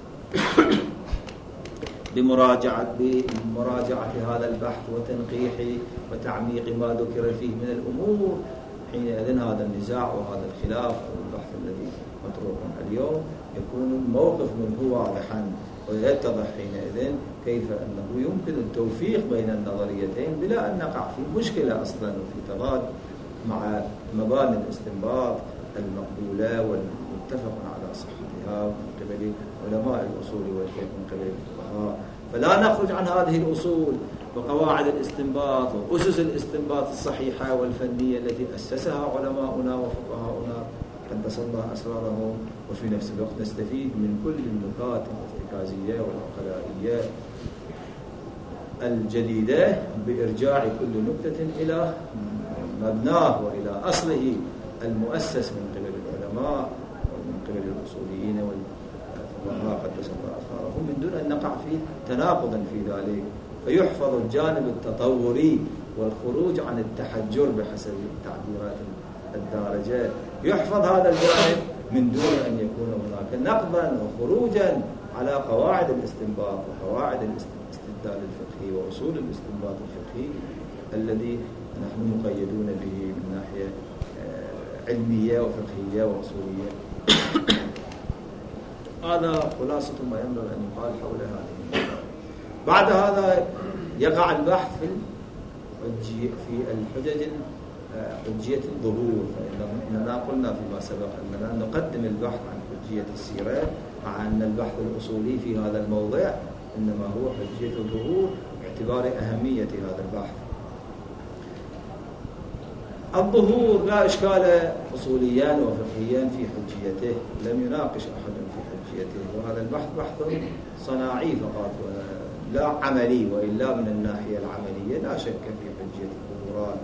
بمراجعة هذا البحث وتنقيحه وتعميق ما ذكر فيه من الأمور. حينئذ هذا النزاع وهذا الخلاف والبحث الذي مطروح اليوم يكون الموقف منه واضحا، ويتضح حينئذ كيف أنه يمكن التوفيق بين النظريتين بلا أن نقع في مشكلة أصلا وفي تضاد مع مباني الاستنباط المقبولة والمتفق على صحتها من قبل علماء الأصول والفقه من قبل الفقهاء. فلا نخرج عن هذه الأصول وقواعد الاستنباط وأسس الاستنباط الصحيحة والفنية التي أسسها علماؤنا وفقهاؤنا قدس الله أسرارهم، وفي نفس الوقت نستفيد من كل النكات الارتكازية والعقلائية الجديدة بإرجاع كل نكتة إلى مبناه وإلى أصله المؤسس من قبل العلماء ومن قبل الأصوليين والفقهاء قدس الله أسرارهم، من دون أن نقع في تناقض في ذلك، فيحفظ الجانب التطوري والخروج عن التحجر بحسب التعبيرات الدارجة. يحفظ هذا الجانب من دون أن يكون هناك نقضا وخروجا على قواعد الاستنباط وقواعد الاستدلال الفقهي وأصول الاستنباط الفقهي الذي نحن مقيدون به من ناحية علمية وفقهية وأصولية. هذا خلاصة ما ينبغي أن يقال حول هذه. بعد هذا يقع البحث في الحجج حجية الظهور، فإننا قلنا فيما سبق أننا نقدم البحث عن حجية السيرة، مع أن البحث الأصولي في هذا الموضع إنما هو حجية الظهور باعتبار أهمية هذا البحث. الظهور لا إشكال أصوليا وفقهيا في حجيته، لم يناقش أحد في حجيته، وهذا البحث بحث صناعي فقط لا عملي، وإلا من الناحية العملية لا شك في حجية الظهورات،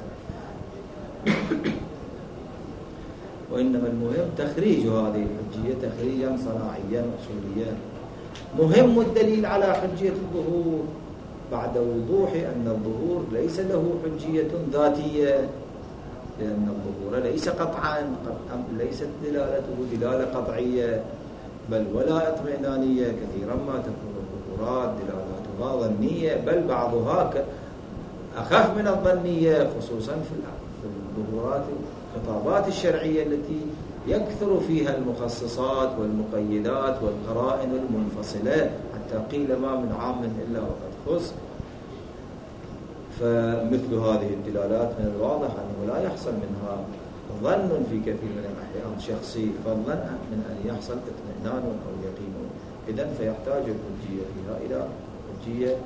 وإنما المهم تخريج هذه الحجية تخريجا صناعيا أصوليا. مهم الدليل على حجية الظهور بعد وضوح أن الظهور ليس له حجية ذاتية، لأن الظهور ليس قطعا، ليست دلالته دلالة قطعية بل ولا اطمئنانية. كثيرا ما تكون الظهورات دلالاتها ظنية، بل بعضها أخف من الظنية، خصوصا في الظهورات الخطابات الشرعية التي يكثر فيها المخصصات والمقيدات والقرائن المنفصلة، حتى قيل ما من عام إلا وقد خص. فمثل هذه الدلالات من الواضح أنه لا يحصل منها ظن في كثير من الأحيان شخصي، فضلا من أن يحصل اطمئنان أو يقين. إذن فيحتاج الحجية فيها إلى حجية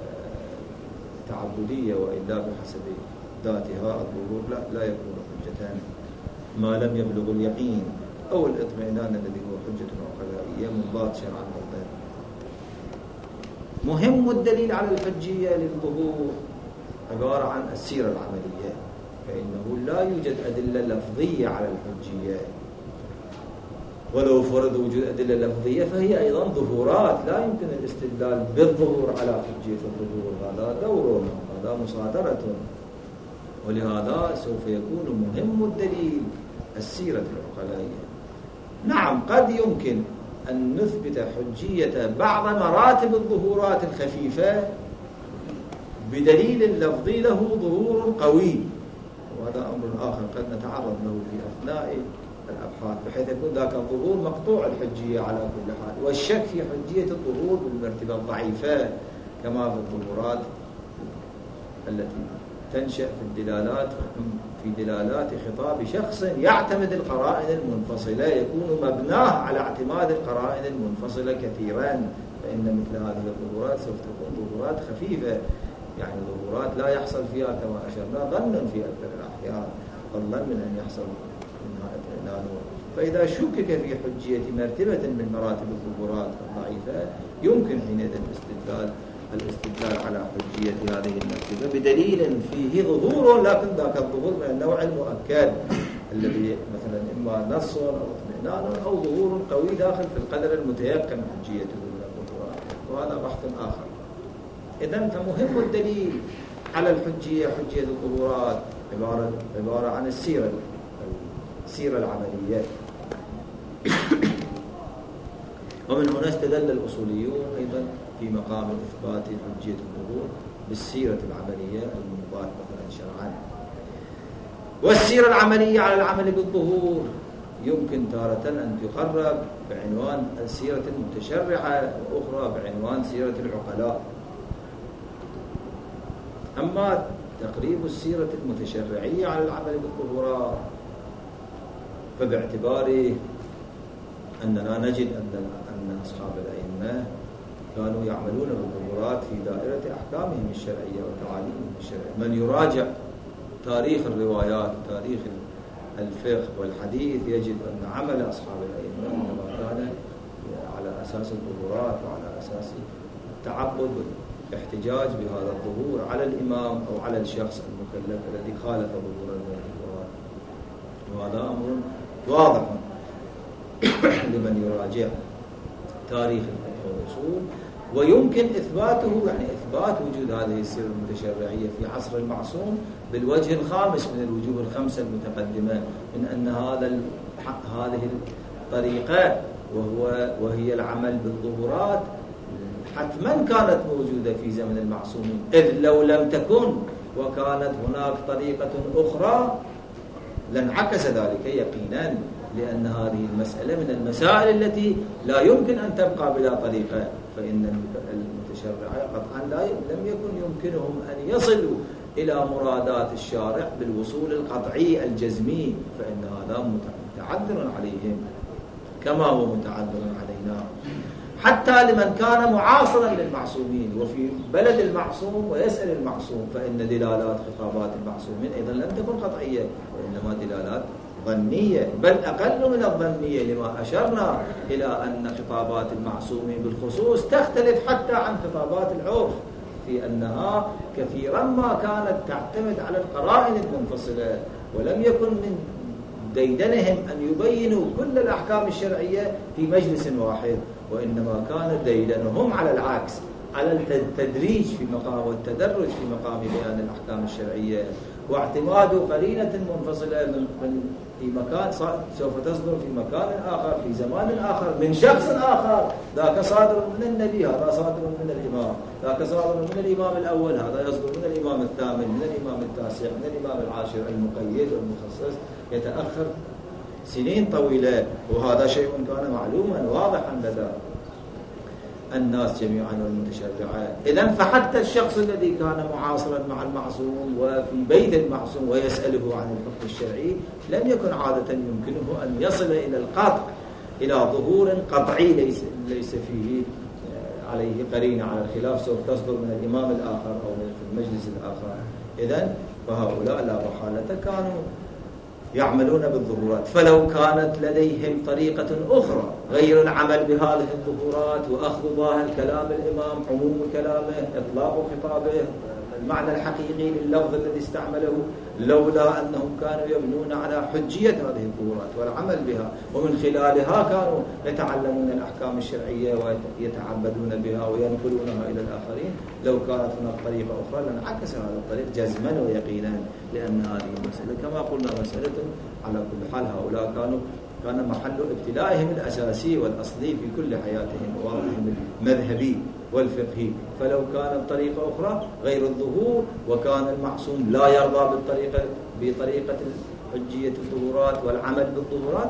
تعبدية، وإلا بحسب ذاتها الظهور لا يكون حجة ما لم يبلغ اليقين أو الاطمئنان الذي هو حجة عقلائية منضبط شرعا بالضبط. مهم الدليل على الحجية للظهور عبارة عن السيرة العملية، فإنه لا يوجد أدلة لفظية على الحجية، ولو فرض وجود أدلة لفظية فهي أيضا ظهورات، لا يمكن الاستدلال بالظهور على حجية الظهور، هذا دور، هذا مصادرة. ولهذا سوف يكون مهم الدليل السيرة العقلائية. نعم قد يمكن أن نثبت حجية بعض مراتب الظهورات الخفيفة بدليل لفظي له ظهور قوي، وهذا أمر آخر قد نتعرض له في أثناء الأبحاث، بحيث يكون ذاك الظهور مقطوع الحجية على كل حال، والشك في حجية الظهور بالمرتبة الضعيفة كما في الظهورات التي تنشأ في دلالات خطاب شخص يعتمد القرائن المنفصلة، يكون مبناه على اعتماد القرائن المنفصلة كثيرا، فإن مثل هذه الظهورات سوف تكون ظهورات خفيفة، يعني ظهورات لا يحصل فيها كما أشرنا ظن في أكثر الأحيان، فضلا من أن يحصل منها اطمئنان. فإذا شكك في حجية مرتبة من مراتب الظهورات الضعيفة يمكن حينئذ الاستدلال على حجية هذه المرتبة بدليل فيه ظهور، لكن ذاك الظهور من النوع المؤكد الذي مثلا إما نص أو اطمئنان أو ظهور قوي داخل في القدر المتيقن حجيته من الظهورات، وهذا بحث آخر. إذن فمهم الدليل على الحجية، حجية الظهورات عبارة عن السيرة العملية. ومن هنا استدل الأصوليون أيضا في مقام إثبات حجية الظهور بالسيرة العملية المنضبطة مثلا شرعا. والسيرة العملية على العمل بالظهور يمكن تارة أن تقرب بعنوان السيرة المتشرعة، وأخرى بعنوان سيرة العقلاء. أما تقريب السيرة المتشرعية على العمل بالظهورات فباعتبار أننا نجد أن أصحاب الأئمة كانوا يعملون بالظهورات في دائرة أحكامهم الشرعية وتعاليمهم الشرعية. من يراجع تاريخ الروايات وتاريخ الفقه والحديث يجد أن عمل أصحاب الأئمة إنما كان على أساس الظهورات وعلى أساس التعبد والاحتجاج بهذا الظهور على الإمام أو على الشخص المكلف الذي خالف ظهور الظهورات. وهذا أمر واضح لمن يراجع تاريخ الفقه والأصول، ويمكن إثباته، يعني إثبات وجود هذه السيرة المتشرعية في عصر المعصوم بالوجه الخامس من الوجوه الخمسة المتقدمة، من أن هذه الطريقة وهي العمل بالظهورات حتما كانت موجودة في زمن المعصومين، إذ لو لم تكن وكانت هناك طريقة أخرى لانعكس ذلك يقينا، لأن هذه المسألة من المسائل التي لا يمكن أن تبقى بلا طريقة. فإن المتشرعة قطعا لم يكن يمكنهم أن يصلوا إلى مرادات الشارع بالوصول القطعي الجزمي، فإن هذا متعذر عليهم كما هو متعذر علينا، حتى لمن كان معاصرا للمعصومين وفي بلد المعصوم ويسأل المعصوم، فإن دلالات خطابات المعصومين أيضا لم تكن قطعية وإنما دلالات ظنية، بل أقل من الظنية، لما أشرنا إلى أن خطابات المعصومين بالخصوص تختلف حتى عن خطابات العرف، في أنها كثيرا ما كانت تعتمد على القرائن المنفصلة، ولم يكن من ديدنهم أن يبينوا كل الأحكام الشرعية في مجلس واحد، وإنما كان ديدنهم على العكس، على التدريج في مقام والتدرج في مقام بيان الأحكام الشرعية، واعتماد قرينة منفصلة في مكان سوف تصدر في مكان آخر في زمان آخر من شخص آخر، ذاك صادر من النبي، هذا صادر من الإمام، ذاك صادر من الإمام الأول، هذا يصدر من الإمام الثامن، من الإمام التاسع، من الإمام العاشر، المقيد والمخصص يتأخر سنين طويلة، وهذا شيء كان معلوما واضحا لدى الناس جميعا والمتشرعات. إذن فحتى الشخص الذي كان معاصرا مع المعصوم وفي بيت المعصوم ويسأله عن الحكم الشرعي لم يكن عادة يمكنه أن يصل إلى القطع، إلى ظهور قطعي ليس فيه عليه قرينة على الخلاف سوف تصدر من الإمام الآخر أو في المجلس الآخر. إذن فهؤلاء لا محالة كانوا يعملون بالظهورات، فلو كانت لديهم طريقة أخرى غير العمل بهذه الظهورات وأخذ ظاهر كلام الإمام، عموم كلامه، إطلاق خطابه، المعنى الحقيقي لللفظ الذي استعمله، لولا أنهم كانوا يبنون على حجية هذه الظهورات والعمل بها، ومن خلالها كانوا يتعلمون الأحكام الشرعية ويتعبدون بها وينقلونها إلى الآخرين، لو كانت هناك طريقة أخرى لانعكس هذا الطريق جزما ويقينا، لأن هذه المسألة كما قلنا مسألة على كل حال هؤلاء كان محل ابتلاءهم الأساسي والأصلي في كل حياتهم ووضعهم المذهبي والفقهي، فلو كانت طريقة أخرى غير الظهور وكان المعصوم لا يرضى بطريقة حجية الظهورات والعمل بالظهورات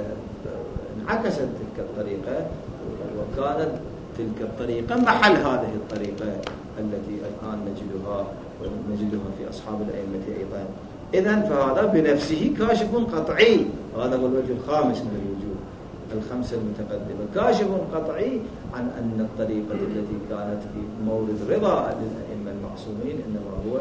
انعكست تلك الطريقة، وكانت تلك الطريقة محل هذه الطريقة، التي الآن نجدها في أصحاب الأئمة أيضا. إذن فهذا بنفسه كاشف قطعي، هذا هو الوجه الخامس من الوجوه الخمسة المتقدمة، كاشف قطعي عن أن الطريقة التي كانت في مورد رضا للأئمة المعصومين إنما هو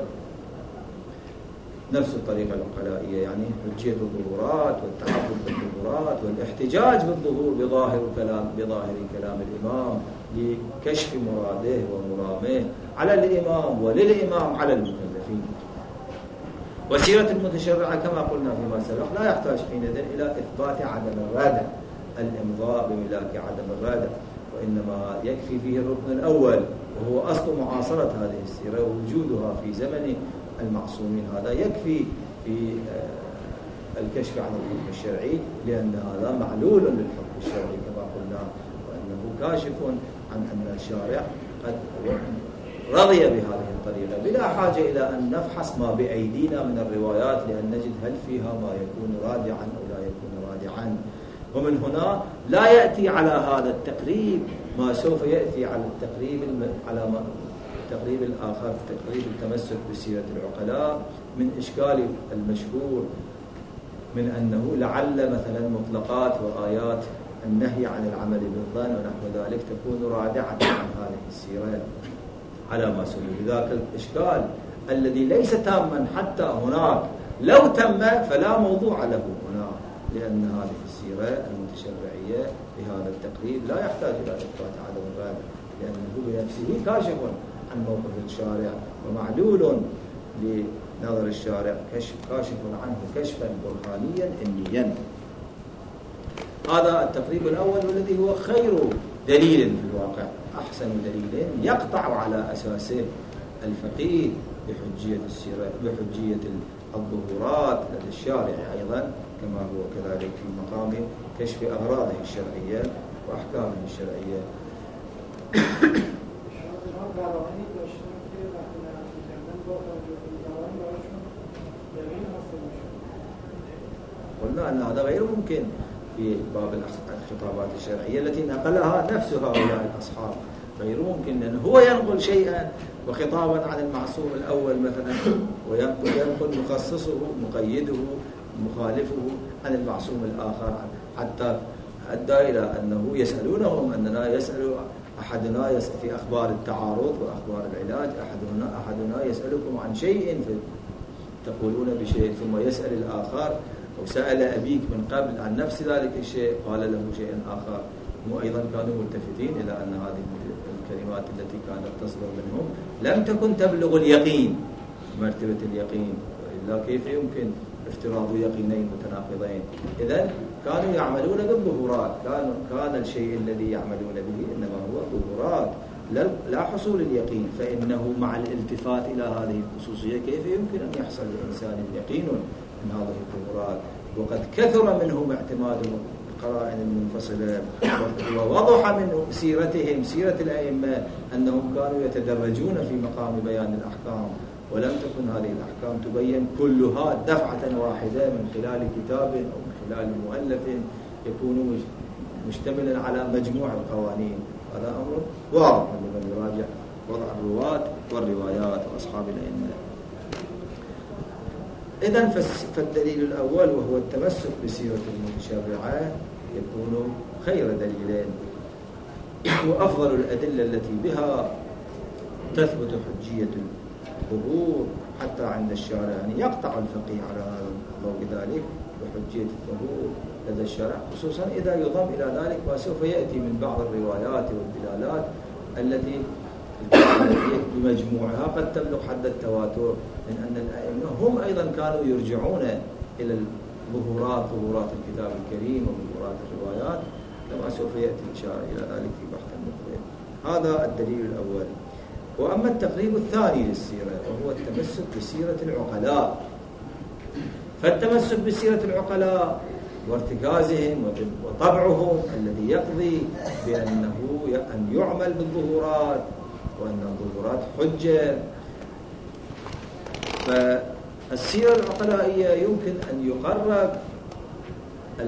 نفس الطريقة العقلائية، يعني حجية الظهورات والتعبد بالظهورات والاحتجاج بالظهور بظاهر كلام الإمام لكشف مراده ومرامه على الإمام وللإمام على المكلفين. وسيرة المتشرعة كما قلنا فيما سبق لا يحتاج حينئذ إلى إثبات عدم الردع، الإمضاء بملاك عدم الردع، وإنما يكفي فيه الركن الأول وهو أصل معاصرة هذه السيرة ووجودها في زمن المعصومين، هذا يكفي في الكشف عن الحكم الشرعي، لأن هذا معلول للحكم الشرعي كما قلنا، وأنه كاشف عن أن الشارع قد رضي بهذه الطريقة بلا حاجة إلى أن نفحص ما بأيدينا من الروايات لأن نجد هل فيها ما يكون رادعا أو لا يكون رادعا. ومن هنا لا يأتي على هذا التقريب ما سوف يأتي على التقريب الآخر، تقريب التمسك بسيرة العقلاء، من إشكال المشهور من أنه لعل مثلا مطلقات وآيات النهي عن العمل بالظن ونحو ذلك تكون رادعة عن هذه السيرة على ما سمي بذاك الإشكال الذي ليس تاما حتى هناك، لو تم فلا موضوع له هنا، لأن هذه السيرة المتشرعية بهذا التقريب لا يحتاج إلى إثبات عدم الرادع، لأنه بنفسه كاشف عن موقف الشارع ومعلول لنظر الشارع، كاشف عنه كشفا برهانيا علميا. هذا التقريب الأول والذي هو خير دليل في الواقع، أحسن دليل يقطع على أساسه الفقيه بحجية السيرة، بحجية الظهورات لدى الشارع أيضا، كما هو كذلك في مقام كشف أغراضه الشرعية وأحكامه الشرعية. قلنا أن هذا غير ممكن في باب الخطابات الشرعية التي نقلها نفس هؤلاء الأصحاب، غير ممكن لأنه هو ينقل شيئا وخطابا عن المعصوم الأول مثلا، وينقل مخصصه مقيده مخالفه عن المعصوم الآخر، حتى أدى إلى أنه يسألونهم أننا يسأل أحدنا في أخبار التعارض وأخبار العلاج، أحدنا يسألكم عن شيء تقولون بشيء ثم يسأل الآخر، أو سأل أبيك من قبل عن نفس ذلك الشيء قال له شيء آخر. هم أيضا كانوا ملتفتين إلى أن هذه الكلمات التي كانت تصدر منهم لم تكن تبلغ اليقين مرتبة اليقين، وإلا كيف يمكن افتراض يقينين متناقضين؟ إذن كانوا يعملون بالظهورات، كان الشيء الذي يعملون به إنما هو ظهورات لا حصول اليقين، فإنه مع الالتفات إلى هذه الخصوصية كيف يمكن أن يحصل للإنسان اليقين من هذه الظهورات؟ وقد كثر منهم اعتمادهم القرائن المنفصلة، ووضح من سيرتهم سيرة الأئمة أنهم كانوا يتدرجون في مقام بيان الأحكام، ولم تكن هذه الأحكام تبين كلها دفعة واحدة من خلال كتاب أو من خلال مؤلف يكون مشتملا على مجموع القوانين. هذا أمر واضح لمن يراجع وضع الرواة والروايات وأصحاب الأئمة. إذن فالدليل الأول وهو التمسك بسيرة المتشرعة يكون خير دليلين وأفضل الأدلة التي بها تثبت حجية الظهور حتى عند الشارع، يعني يقطع الفقيه على هذا الضوء ذلك بحجية الظهور لدى الشارع، خصوصا إذا يضم إلى ذلك ما سوف يأتي من بعض الروايات والدلالات التي بمجموعها قد تبلغ حد التواتر، من أن الأئمة هم أيضا كانوا يرجعون إلى ظهورات الكتاب الكريم وظهورات الروايات، كما سوف يأتي الإشارة إلى ذلك في بحث المقبل. هذا الدليل الأول. وأما التقريب الثاني للسيرة وهو التمسك بسيرة العقلاء، فالتمسك بسيرة العقلاء وارتكازهم وطبعهم الذي يقضي بأنه أن يعمل بالظهورات وأن الظهورات حجة. فالسيرة العقلائية يمكن أن يقرب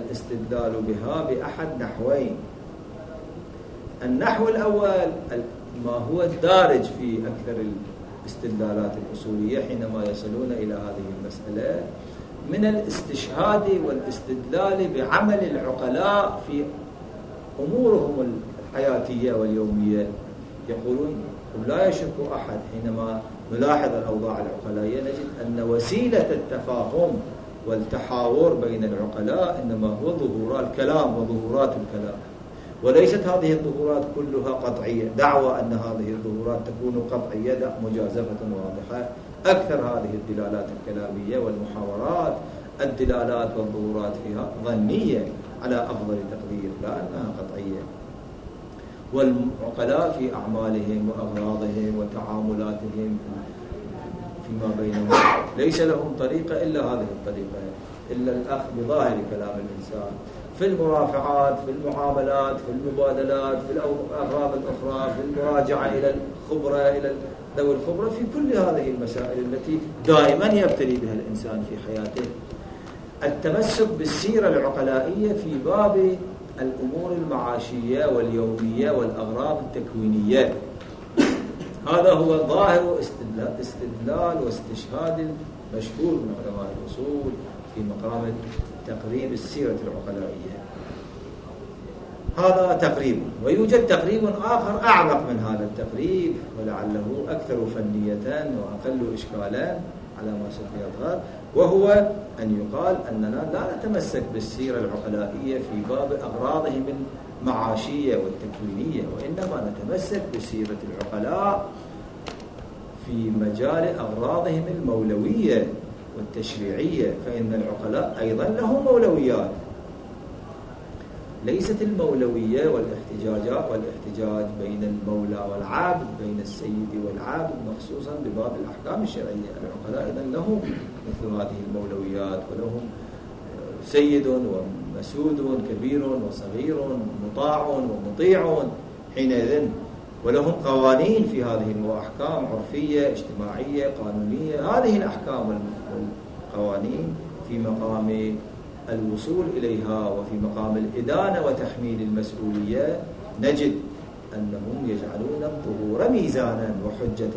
الاستدلال بها بأحد نحوين. النحو الأول ما هو الدارج في أكثر الاستدلالات الأصولية حينما يصلون إلى هذه المسألة من الاستشهاد والاستدلال بعمل العقلاء في أمورهم الحياتية واليومية. يقولون لا يشك أحد حينما نلاحظ الأوضاع العقلائية نجد أن وسيلة التفاهم والتحاور بين العقلاء إنما هو ظهورات الكلام وظهورات الكلام، وليست هذه الظهورات كلها قطعية. دعوى أن هذه الظهورات تكون قطعية مجازفة واضحة. أكثر هذه الدلالات الكلامية والمحاورات الدلالات والظهورات فيها ظنية على أفضل تقدير لا أنها قطعية. والعقلاء في أعمالهم وأغراضهم وتعاملاتهم فيما بينهم ليس لهم طريقة إلا هذه الطريقة، إلا الأخذ بظاهر كلام الإنسان في المرافعات، في المعاملات، في المبادلات، في الأغراض الأخرى، في المراجعة إلى الخبرة، إلى ذوي الخبرة، في كل هذه المسائل التي دائما يبتلي بها الإنسان في حياته. التمسك بالسيرة العقلائية في باب الأمور المعاشية واليومية والأغراض التكوينية، هذا هو ظاهر استدلال واستشهاد المشهور من علماء الأصول في مقام تقريب السيرة العقلائية. هذا تقريب، ويوجد تقريب آخر أعمق من هذا التقريب ولعله أكثر فنية وأقل إشكالا على ما سوف يظهر، وهو أن يقال أننا لا نتمسك بالسيرة العقلائية في باب أغراضهم المعاشية والتكوينية، وإنما نتمسك بسيرة العقلاء في مجال أغراضهم المولوية والتشريعية، فإن العقلاء أيضا لهم مولويات. ليست المولوية والاحتجاج بين المولى والعبد، بين السيد والعبد مخصوصا بباب الأحكام الشرعية. العقلاء أيضا لهم مثل هذه المولويات، ولهم سيد ومسود كبير وصغير مطاع ومطيع حينئذ، ولهم قوانين في هذه الأحكام عرفية اجتماعية قانونية. هذه الأحكام والقوانين في مقام الوصول إليها وفي مقام الإدانة وتحميل المسؤولية نجد أنهم يجعلون الظهور ميزانا وحجة.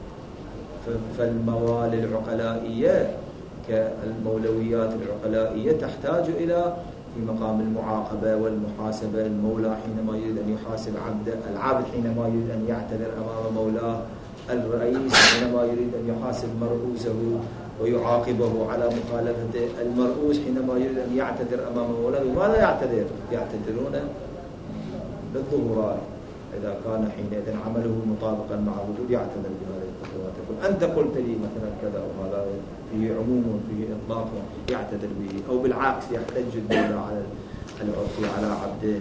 فالموالي العقلائية كالمولويات العقلائية تحتاج إلى في مقام المعاقبة والمحاسبة. المولى حينما يريد أن يحاسب عبده، العبد حينما يريد أن يعتذر أمام مولاه، الرئيس حينما يريد أن يحاسب مرؤوسه ويعاقبه على مخالفته، المرؤوس حينما يريد أن يعتذر أمام مولاه بماذا يعتذر؟ يعتذرون بالظهورات. إذا كان حينئذ عمله مطابقا مع الوجود يعتذر بهذه الظهورات، يقول أنت قلت لي مثلا كذا، وهذا فيه عموم فيه إطلاق يعتذر به، أو بالعكس يحتج المولى على العرف على عبده.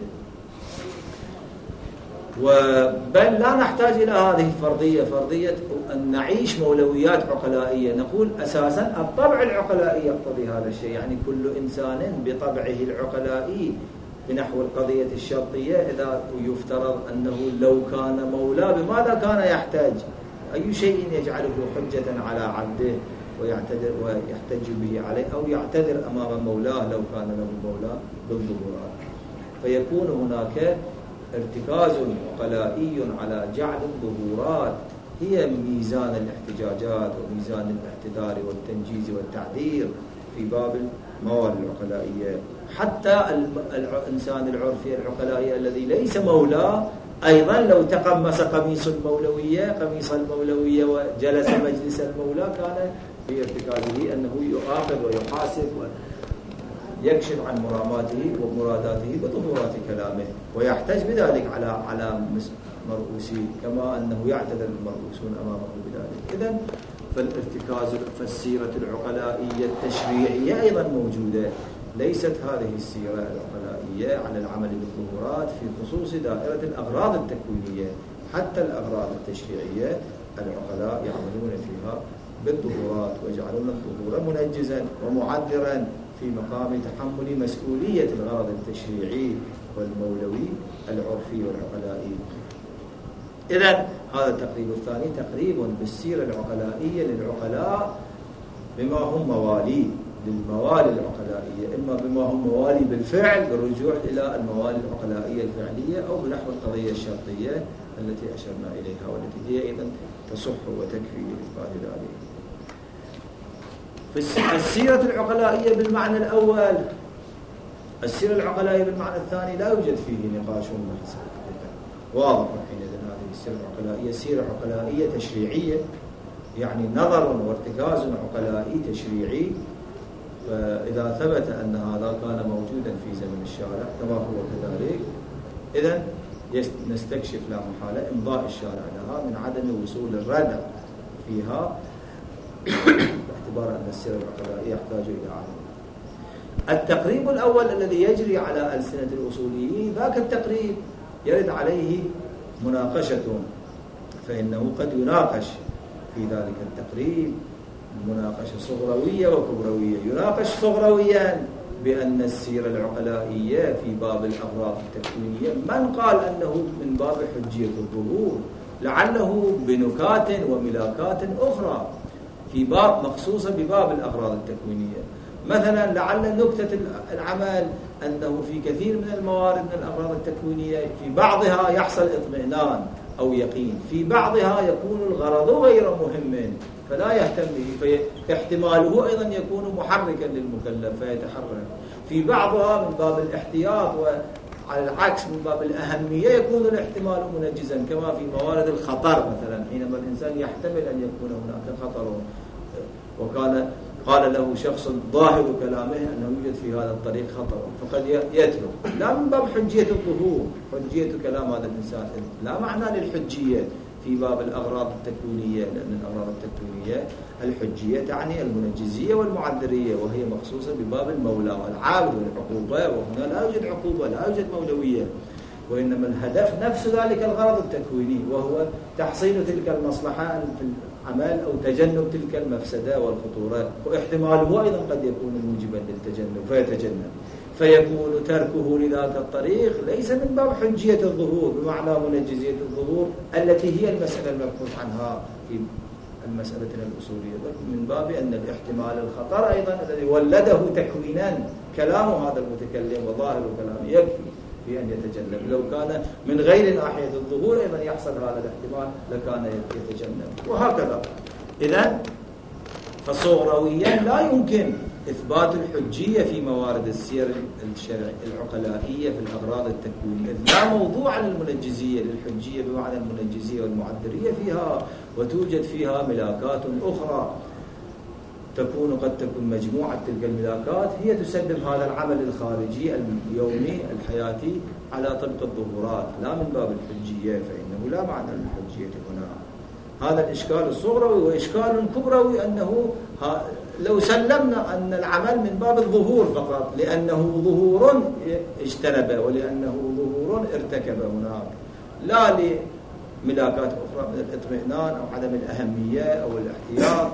بل لا نحتاج إلى هذه فرضية أن نعيش مولويات عقلائية. نقول أساسا الطبع العقلائي يقتضي هذا الشيء، يعني كل إنسان بطبعه العقلائي بنحو القضية الشرطية. إذا يفترض أنه لو كان مولى بماذا كان يحتاج؟ أي شيء يجعله حجة على عبده ويحتج به عليه، أو يعتذر أمام مولاه لو كان له مولى بالظهورات. فيكون هناك ارتكاز عقلائي على جعل الظهورات هي ميزان الاحتجاجات وميزان الاعتذار والتنجيز والتعذير في باب الموالي العقلائية. حتى الإنسان العرفي العقلائي الذي ليس مولى أيضا لو تقمص قميص المولوية وجلس مجلس المولى كان في ارتكازه أنه يؤاخذ ويحاسب ويكشف عن مراماته ومراداته بظهورات كلامه، ويحتج بذلك على مرؤوسه، كما أنه يعتذر المرؤوسون أمامه بذلك. إذن فالسيرة العقلائية التشريعية أيضا موجودة. ليست هذه السيرة العقلائية على العمل بالظهورات في خصوص دائرة الأغراض التكوينية، حتى الأغراض التشريعية العقلاء يعملون فيها بالظهورات ويجعلون الظهور منجزا ومعذرا في مقام تحمل مسؤولية الغرض التشريعي والمولوي العرفي والعقلائي. إذن هذا التقريب الثاني تقريب بالسيرة العقلائية للعقلاء بما هم موالي للموالي العقلائية، إما بما هم موالي بالفعل بالرجوع إلى الموالي العقلائية الفعلية، أو بنحو القضية الشرطية التي أشرنا إليها، والتي هي أيضا تصح وتكفي لإثبات ذلك. في السيرة العقلائية بالمعنى الأول، السيرة العقلائية بالمعنى الثاني لا يوجد فيه نقاش وبحث، واضح حينئذ هذه السيرة العقلائية سيرة عقلائية تشريعية، يعني نظر وارتكاز عقلائي تشريعي. فإذا ثبت أن هذا كان موجودا في زمن الشارع كما هو كذلك، إذن نستكشف لا محالة إمضاء الشارع لها من عدم وصول الردع فيها، باعتبار أن السيرة العقلائية يحتاج إلى عدم. التقريب الأول الذي يجري على ألسنة الأصوليين، ذاك التقريب يرد عليه مناقشة، فإنه قد يناقش في ذلك التقريب مناقشة صغروية وكبروية. يناقش صغرويا بأن السيرة العقلائية في باب الأغراض التكوينية من قال أنه من باب حجية الظهور، لعله بنكات وملاكات أخرى في باب مخصوصة بباب الأغراض التكوينية. مثلا لعل نكتة العمل أنه في كثير من الموارد من الأغراض التكوينية في بعضها يحصل اطمئنان أو يقين، في بعضها يكون الغرض غير مهم فلا يهتم به، فاحتماله أيضا يكون محركا للمكلف فيتحرك. في بعضها من باب الاحتياط، وعلى العكس من باب الأهمية يكون الاحتمال منجزا، كما في موارد الخطر مثلا، حينما الإنسان يحتمل أن يكون هناك خطر وكان قال له شخص ظاهر كلامه أنه يوجد في هذا الطريق خطر، فقد يترك، لا من باب حجية الظهور، حجية كلام هذا الإنسان، لا معنى للحجية في باب الأغراض التكوينية، لأن الأغراض التكوينية الحجية تعني المنجزية والمعذرية، وهي مخصوصة بباب المولى والعابد والعقوبة، وهنا لا يوجد عقوبة، لا يوجد مولوية، وإنما الهدف نفس ذلك الغرض التكويني، وهو تحصيل تلك المصلحة في العمل أو تجنب تلك المفسدة والخطورة، واحتماله أيضا قد يكون موجبا للتجنب فيتجنب، فيكون تركه لذاك الطريق ليس من باب حجية الظهور بمعنى منجزية الظهور التي هي المسألة المبحوث عنها في المسألة الأصولية، بل من باب أن الاحتمال الخطر أيضا الذي ولده تكوينا كلام هذا المتكلم وظاهر كلامه يكفي في أن يتجنب. لو كان من غير ناحية الظهور أيضا يحصل هذا الاحتمال لكان يتجنب، وهكذا. إذن فصغرويا لا يمكن إثبات الحجية في موارد السير العقلائية في الأغراض التكوينية، لا موضوع للمنجزية للحجية بمعنى المنجزية والمعذرية فيها، وتوجد فيها ملاكات أخرى قد تكون مجموعة تلك الملاكات هي تسبب هذا العمل الخارجي اليومي الحياتي على طبق الظهورات، لا من باب الحجية، فإنه لا معنى للحجية هنا. هذا الإشكال الصغروي. وإشكال كبروي أنه لو سلمنا أن العمل من باب الظهور فقط، لأنه ظهور اجتنب ولأنه ظهور ارتكب هناك، لا لملاكات أخرى من الاطمئنان أو عدم الأهمية أو الاحتياط.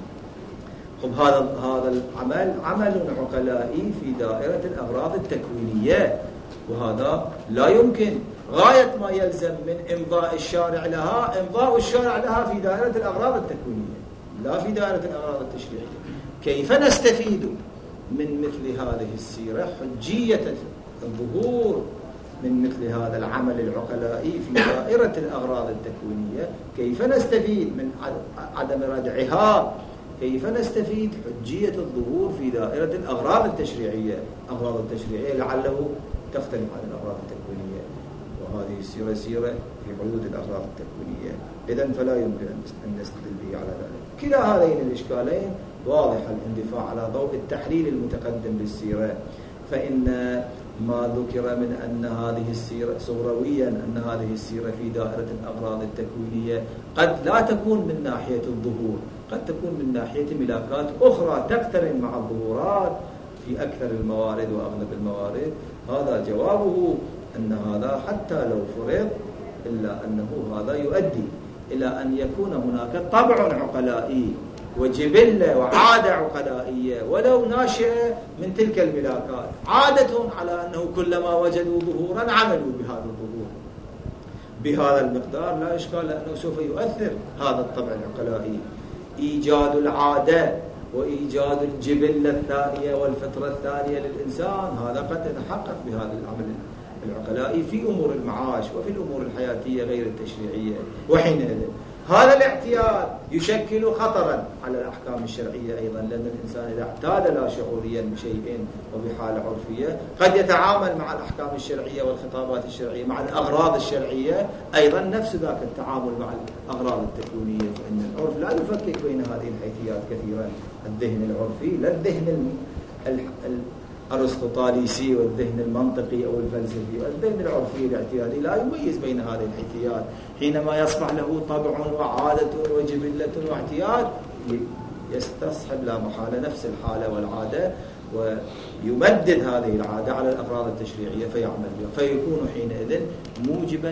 هذا العمل عمل عقلائي في دائرة الأغراض التكوينية، وهذا لا يمكن غاية ما يلزم من إمضاء الشارع لها إمضاء الشارع لها في دائرة الأغراض التكوينية لا في دائرة الأغراض التشريعية. كيف نستفيد من مثل هذه السيرة حجية الظهور من مثل هذا العمل العقلائي في دائرة الأغراض التكوينية؟ كيف نستفيد من عدم ردعها؟ كيف نستفيد حجية الظهور في دائرة الأغراض التشريعية؟ الأغراض التشريعية لعله تختلف عن الأغراض التكوينية، وهذه السيرة سيرة في حدود الأغراض التكوينية، إذن فلا يمكن أن نستدل به على ذلك. كلا هذين الإشكالين واضح الاندفاع على ضوء التحليل المتقدم للسيرة، فإن ما ذكر من أن هذه السيرة صغرويا أن هذه السيرة في دائرة الأغراض التكوينية قد لا تكون من ناحية الظهور، قد تكون من ناحية ملاكات أخرى تقترن مع الظهورات في أكثر الموارد وأغلب الموارد. هذا جوابه أن هذا حتى لو فرض إلا أنه هذا يؤدي إلى أن يكون هناك طبع عقلائي وجبلة وعادة عقلائية ولو ناشئة من تلك الملاكات، عادة على أنه كلما وجدوا ظهورا عملوا بهذا الظهور بهذا المقدار، لا إشكال لأنه سوف يؤثر هذا الطبع العقلائي. إيجاد العادة وإيجاد الجبلة الثانية والفطرة الثانية للإنسان هذا قد يتحقق بهذا العمل العقلاء في أمور المعاش وفي الأمور الحياتية غير التشريعية. وحينئذ هذا الاعتياد يشكل خطرا على الأحكام الشرعية أيضا، لأن الإنسان إذا اعتاد لا شعوريا بشيء وبحالة عرفية قد يتعامل مع الأحكام الشرعية والخطابات الشرعية مع الأغراض الشرعية أيضا نفس ذاك التعامل مع الأغراض التكوينية، فإن العرف لا يفكك بين هذه الحيثيات كثيرا، الذهن العرفي لا الذهن الأرسطوطاليسي والذهن المنطقي أو الفلسفي، الذهن العرفي الاعتيادي لا يميز بين هذه الحيثيات. حينما يصبح له طبع وعادة وجبلة واعتياد يستصحب لا محالة نفس الحالة والعادة ويمدد هذه العادة على الأغراض التشريعية فيعمل بها، فيكون حينئذ موجبا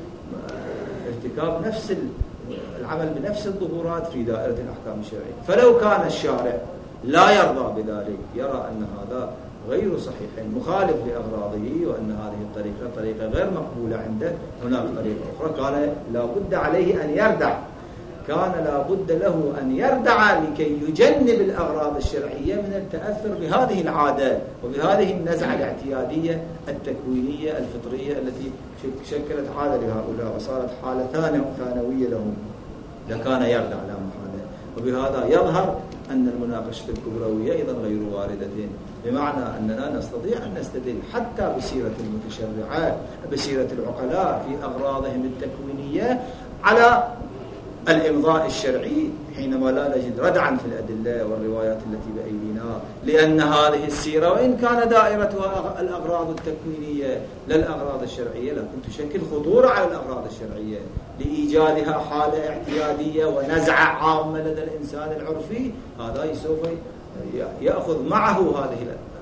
لارتكاب نفس العمل بنفس الظهورات في دائرة الأحكام الشرعية. فلو كان الشارع لا يرضى بذلك، يرى أن هذا غير صحيح مخالف لأغراضه وأن هذه الطريقة طريقة غير مقبولة عنده، هناك طريقة أخرى، كان لا بد عليه أن يردع، كان لا بد له أن يردع لكي يجنب الأغراض الشرعية من التأثر بهذه العادة وبهذه النزعة الاعتيادية التكوينية الفطرية التي شكلت عادة لهؤلاء وصارت حالة ثانوية لهم، لكان يردع لا محالة. وبهذا يظهر أن المناقشة الكبروية أيضا غير واردة، بمعنى أننا نستطيع أن نستدل حتى بسيرة المتشرعات بسيرة العقلاء في أغراضهم التكوينية على الإمضاء الشرعي حينما لا نجد ردعا في الأدلة والروايات التي بأيدينا، لأن هذه السيرة وإن كان دائرتها الأغراض التكوينية لا الأغراض الشرعية، لكن تشكل خطورة على الأغراض الشرعية لإيجادها حالة اعتيادية ونزعة عامة لدى الإنسان العرفي. هذا سوف يأخذ معه هذه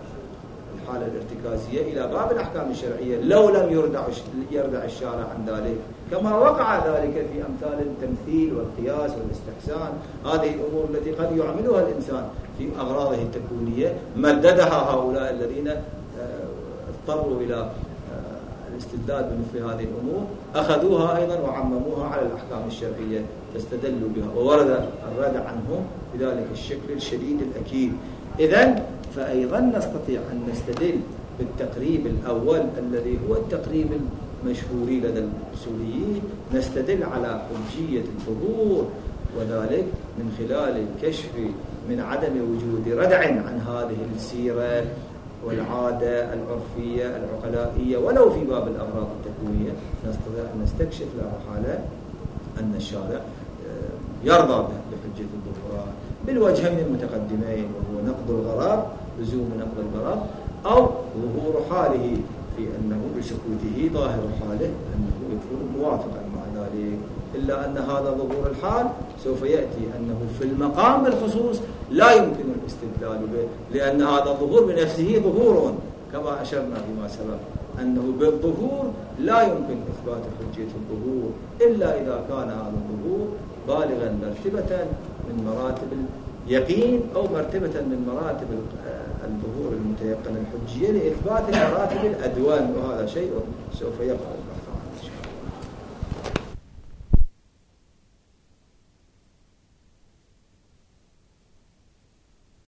الحالة الارتكازية إلى باب الأحكام الشرعية لو لم يردع الشارع عن ذلك، كما وقع ذلك في أمثال التمثيل والقياس والاستحسان، هذه الأمور التي قد يعملها الإنسان في أغراضه التكوينية مددها هؤلاء الذين اضطروا إلى الاستدلال بمثل هذه الأمور، أخذوها أيضا وعمموها على الأحكام الشرعية فاستدلوا بها، وورد الردع عنهم بذلك الشكل الشديد الأكيد. إذن فأيضا نستطيع أن نستدل بالتقريب الأول الذي هو التقريب المشهوري لدى الأصوليين، نستدل على حجية الظهور، وذلك من خلال الكشف من عدم وجود ردع عن هذه السيرة والعادة العرفية العقلائية ولو في باب الأغراض التكوينية. نستطيع أن نستكشف لا محالة أن الشارع يرضى بحجة الظهور بالوجهين المتقدمين، وهو نقض الغرض، لزوم نقض الغرض، أو ظهور حاله في أنه بسكوته ظاهر حاله أنه يكون موافقا مع ذلك، إلا أن هذا ظهور الحال سوف يأتي أنه في المقام بالخصوص لا يمكن الاستدلال به، لأن هذا الظهور بنفسه ظهور كما أشرنا فيما سبق، أنه بالظهور لا يمكن إثبات حجية الظهور إلا إذا كان هذا الظهور بالغا مرتبة من مراتب اليقين أو مرتبة من مراتب الظهور المتيقن الحجية لإثبات مراتب الأدوان، وهذا شيء سوف يقع.